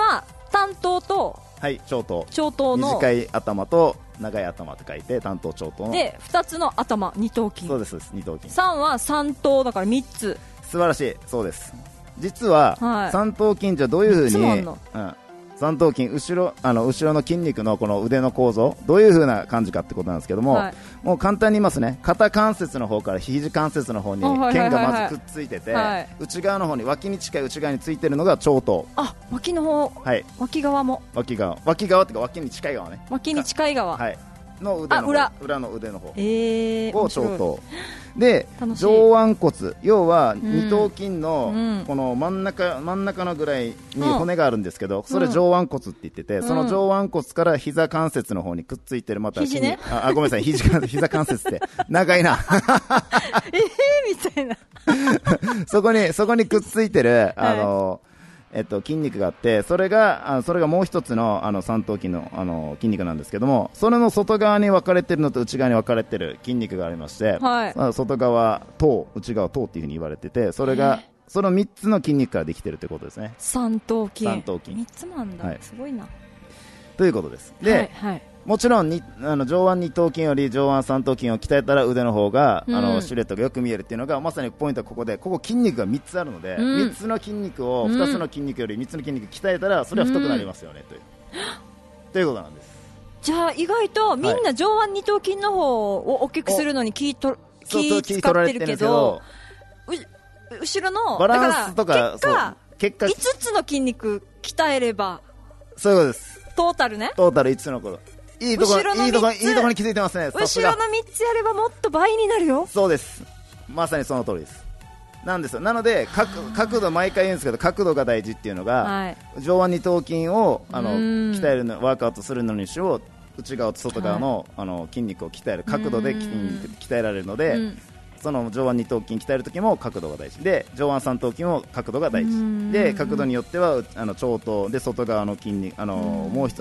S3: 短頭と
S2: はい、長頭。
S3: 長頭の
S2: 短い頭と長い頭って書いて短頭長頭の。
S3: で2つの頭、二頭筋。
S2: そうです、二頭筋。
S3: 3は三頭だから3つ。
S2: 素晴らしい。そうです。実は、
S3: はい、
S2: 三頭筋じゃどういうふうに、三頭筋、後ろの筋肉のこの腕の構造、どういう風な感じかってことなんですけども、はい、もう簡単に言いますね。肩関節の方から肘関節の方に腱がまずくっついてて、内側の方に、脇に近い内側についてるのが長頭。
S3: あ、脇の方、はい、脇側も。
S2: 脇側っていうか脇に近い側ね。
S3: 脇に近い側。
S2: はい。の腕の方、裏の腕の方を長頭で、上腕骨、要は二頭筋のこの真ん中のぐらいに骨があるんですけど、それ上腕骨って言ってて、その上腕骨から膝関節の方にくっついてる、また
S3: 肘ね、
S2: ごめんなさい、膝関節って長いな
S3: みたいな
S2: そこにくっついてる筋肉があって、それがもう一つの三頭筋の筋肉なんですけども、それの外側に分かれてるのと内側に分かれてる筋肉がありまして、はい、外側頭、内側頭っていう風に言われてて、それがその3つの筋肉からできてるということですね。
S3: 三頭筋
S2: 3
S3: つもあんだ、はい、すごいな
S2: ということです。で、はいはい、もちろん上腕二頭筋より上腕三頭筋を鍛えたら腕の方がシルエットがよく見えるっていうのが、まさにポイントはここで、ここ筋肉が3つあるので、3つの筋肉を2つの筋肉より3つの筋肉鍛えたらそれは太くなりますよね、ということなんです。
S3: じゃあ意外とみんな上腕二頭筋の方を大きくするのに気使ってるけど、後ろの
S2: バランスとか
S3: 結果5つの筋肉鍛えれば、
S2: そういうことです。
S3: トータルね、
S2: トータル5つのこと、いいところに気づいてますね。
S3: 後ろの3つやればもっと倍になるよ。
S2: そうです、まさにその通りです。なんですよ。なので角度、毎回言うんですけど、角度が大事っていうのが、はい、上腕二頭筋を鍛えるの、ワークアウトするのにしろ、内側と外側の、筋肉を鍛える角度で鍛えられるので、その上腕二頭筋鍛えるときも角度が大事で、上腕三頭筋も角度が大事で、角度によっては長頭で外側の筋肉、もう一つ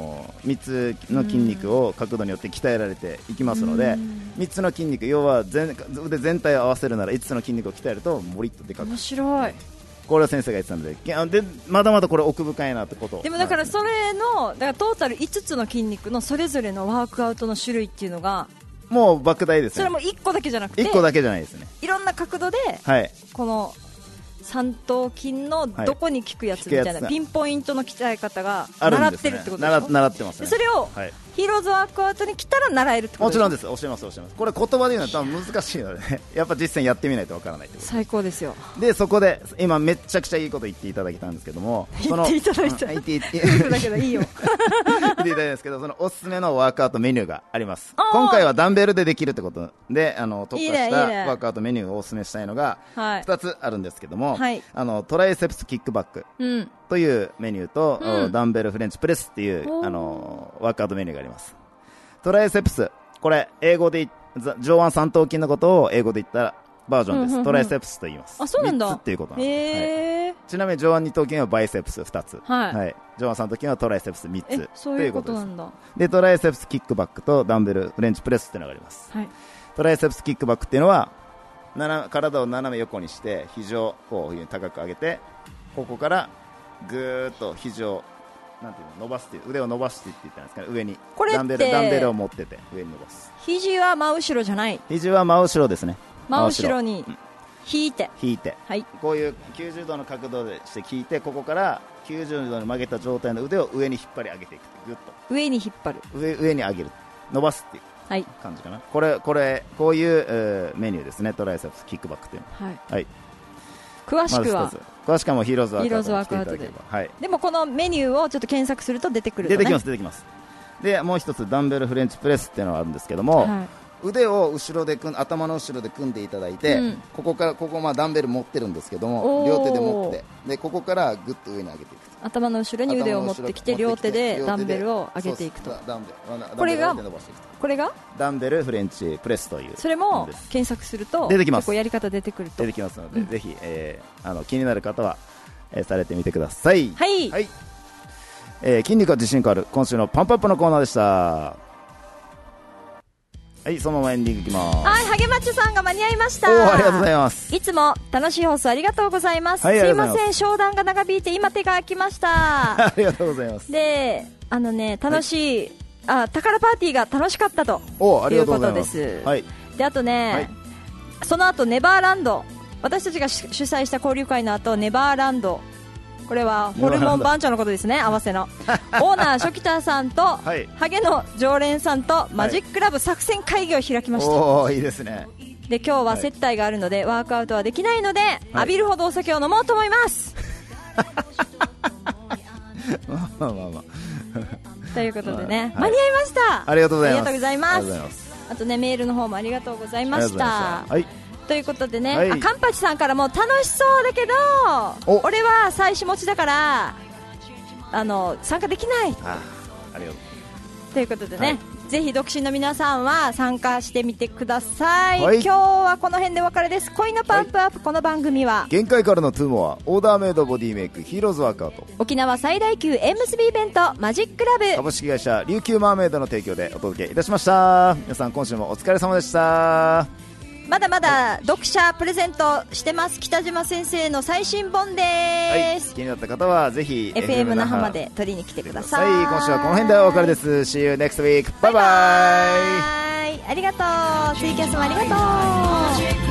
S2: 3つの筋肉を角度によって鍛えられていきますので、3つの筋肉、要は腕全体を合わせるなら5つの筋肉を鍛えるともりっとでかく。
S3: 面白い。
S2: これは先生が言ってたので、まだまだこれ奥深いなってこと。
S3: でもだからそれのだからトータル5つの筋肉のそれぞれのワークアウトの種類っていうのが
S2: もう莫大ですね。
S3: それも1個だけじゃなくて、
S2: 1個だけじゃないですね。
S3: いろんな角度で、
S2: はい、
S3: この三頭筋のどこに効くやつみたいな、ピンポイントの鍛え方が習ってるってことでしょ。
S2: 習ってますね。
S3: それを、はい、ヒーローズワークアウトに来たら習えるってことでしょ。
S2: もちろんです。教えます。これ言葉で言うのは多分難しいので、ね、やっぱ実践やってみないとわからないってこと。
S3: 最高ですよ。
S2: でそこで今めちゃくちゃいいこと言っていただいたんですけども、
S3: 言っていただいた。
S2: 言って
S3: だけどいいよ。
S2: 言っていただいたんですけど、そのおすすめのワークアウトメニューがあります。今回はダンベルでできるってことで、特化したワークアウトメニューをおすすめしたいのが2つあるんですけども、はい、トライセプスキックバックというメニューと、ダンベルフレンチプレスっていうワークアウトメニューがあります。トライセプス、これ英語で上腕三頭筋のことを英語で言ったバージョンです。トライセプスと言います。
S3: あ、そうなんだ。
S2: 3つっていうことなんです。ちなみに上腕二頭筋はバイセプス2つ、はい、上腕三頭筋はトライセプス3つ
S3: そういうことなんだ。
S2: でトライセプスキックバックとダンベルフレンチプレスっていうのがあります、はい、トライセプスキックバックっていうのは体を斜め横にして肘をこういう高く上げて、ここからぐーっと肘をなんていうの伸ばすっていう、腕を伸ばしていって言ったんですかね、上に
S3: これって
S2: ダンベルを持ってて上に伸ばす。
S3: 肘は真後ろじゃない。
S2: 肘は真後ろですね。
S3: 真後ろに引いて、
S2: はい、こういう90度の角度でして引いて、ここから90度に曲げた状態の腕を上に引っ張り上げていく。ぐっと
S3: 上に引っ張る、
S2: 上に上げる、伸ばすっていう感じかな、はい、こういう、メニューですね。トライセプスキックバックっていうのは、はいはい、詳しくはもうヒーローズワークアウトで、はい、
S3: でもこのメニューをちょっと検索すると出てくると、ね、
S2: 出てきます。でもう一つダンベルフレンチプレスっていうのがあるんですけども、はい、腕を後ろで頭の後ろで組んでいただいて、ここダンベル持ってるんですけども、両手で持って、でここからぐっと上に上げていく。
S3: 頭の後ろに腕を持ってきて、両手でダンベルを上げていくと。これが
S2: ダンベルフレンチプレスという。
S3: それも検索すると
S2: 出てきます。
S3: 結構やり方出てくると
S2: 出てきますので、ぜひ、気になる方は、されてみてください。
S3: はい、はい。
S2: 筋肉は自信変わる、今週のパンプアップのコーナーでした。 はい、そのままエンディングいきます。
S3: はい、ハゲマッチョさんが間に合いました。
S2: ありがとうございます。
S3: いつも楽しい放送ありがとうございます。
S2: はい、
S3: すいません、商談が長引いて今手が空きました
S2: ありがとうございます。
S3: で、楽しい、宝パーティーが楽しかったと
S2: ありがとうございます。
S3: いうことです。
S2: はい、
S3: で、あとね、その後ネバーランド、私たちが主催した交流会の後ネバーランド、これはホルモン番長のことですね、合わせのオーナーショキターさんと、
S2: はい、
S3: ハゲの常連さんとマジックラブ作戦会議を開きました。
S2: おー、いいですね。
S3: で、今日は接待があるので、ワークアウトはできないので、浴びるほどお酒を飲もうと思います
S2: まあまあまあ
S3: ということでね、間に合いました。
S2: ありがとうございます。
S3: ありがとうございます。あとね、メールの方もありがとうございました。
S2: はい、
S3: ということでね、カンパチさんからも楽しそうだけど俺は妻子持ちだから参加できない。
S2: ありがとう
S3: ということでね、ぜひ独身の皆さんは参加してみてください。
S2: はい、
S3: 今日はこの辺でお別れです。恋のパンプアップ、この番組は
S2: 限界からのトゥーモア、オーダーメイドボディメイク、ヒーローズワークアウト、
S3: 沖縄最大級縁結びイベントマジックラブ
S2: 株式会社琉球マーメイドの提供でお届けいたしました。皆さん今週もお疲れ様でした。
S3: まだまだ読者プレゼントしてます。北島先生の最新本です、
S2: 気になった方はぜひ
S3: FM 那覇まで取りに来てください。
S2: 今週はこの辺でお別れです。 See you next week. バイバイ。
S3: ありがとう。ツイキャスもありがとう。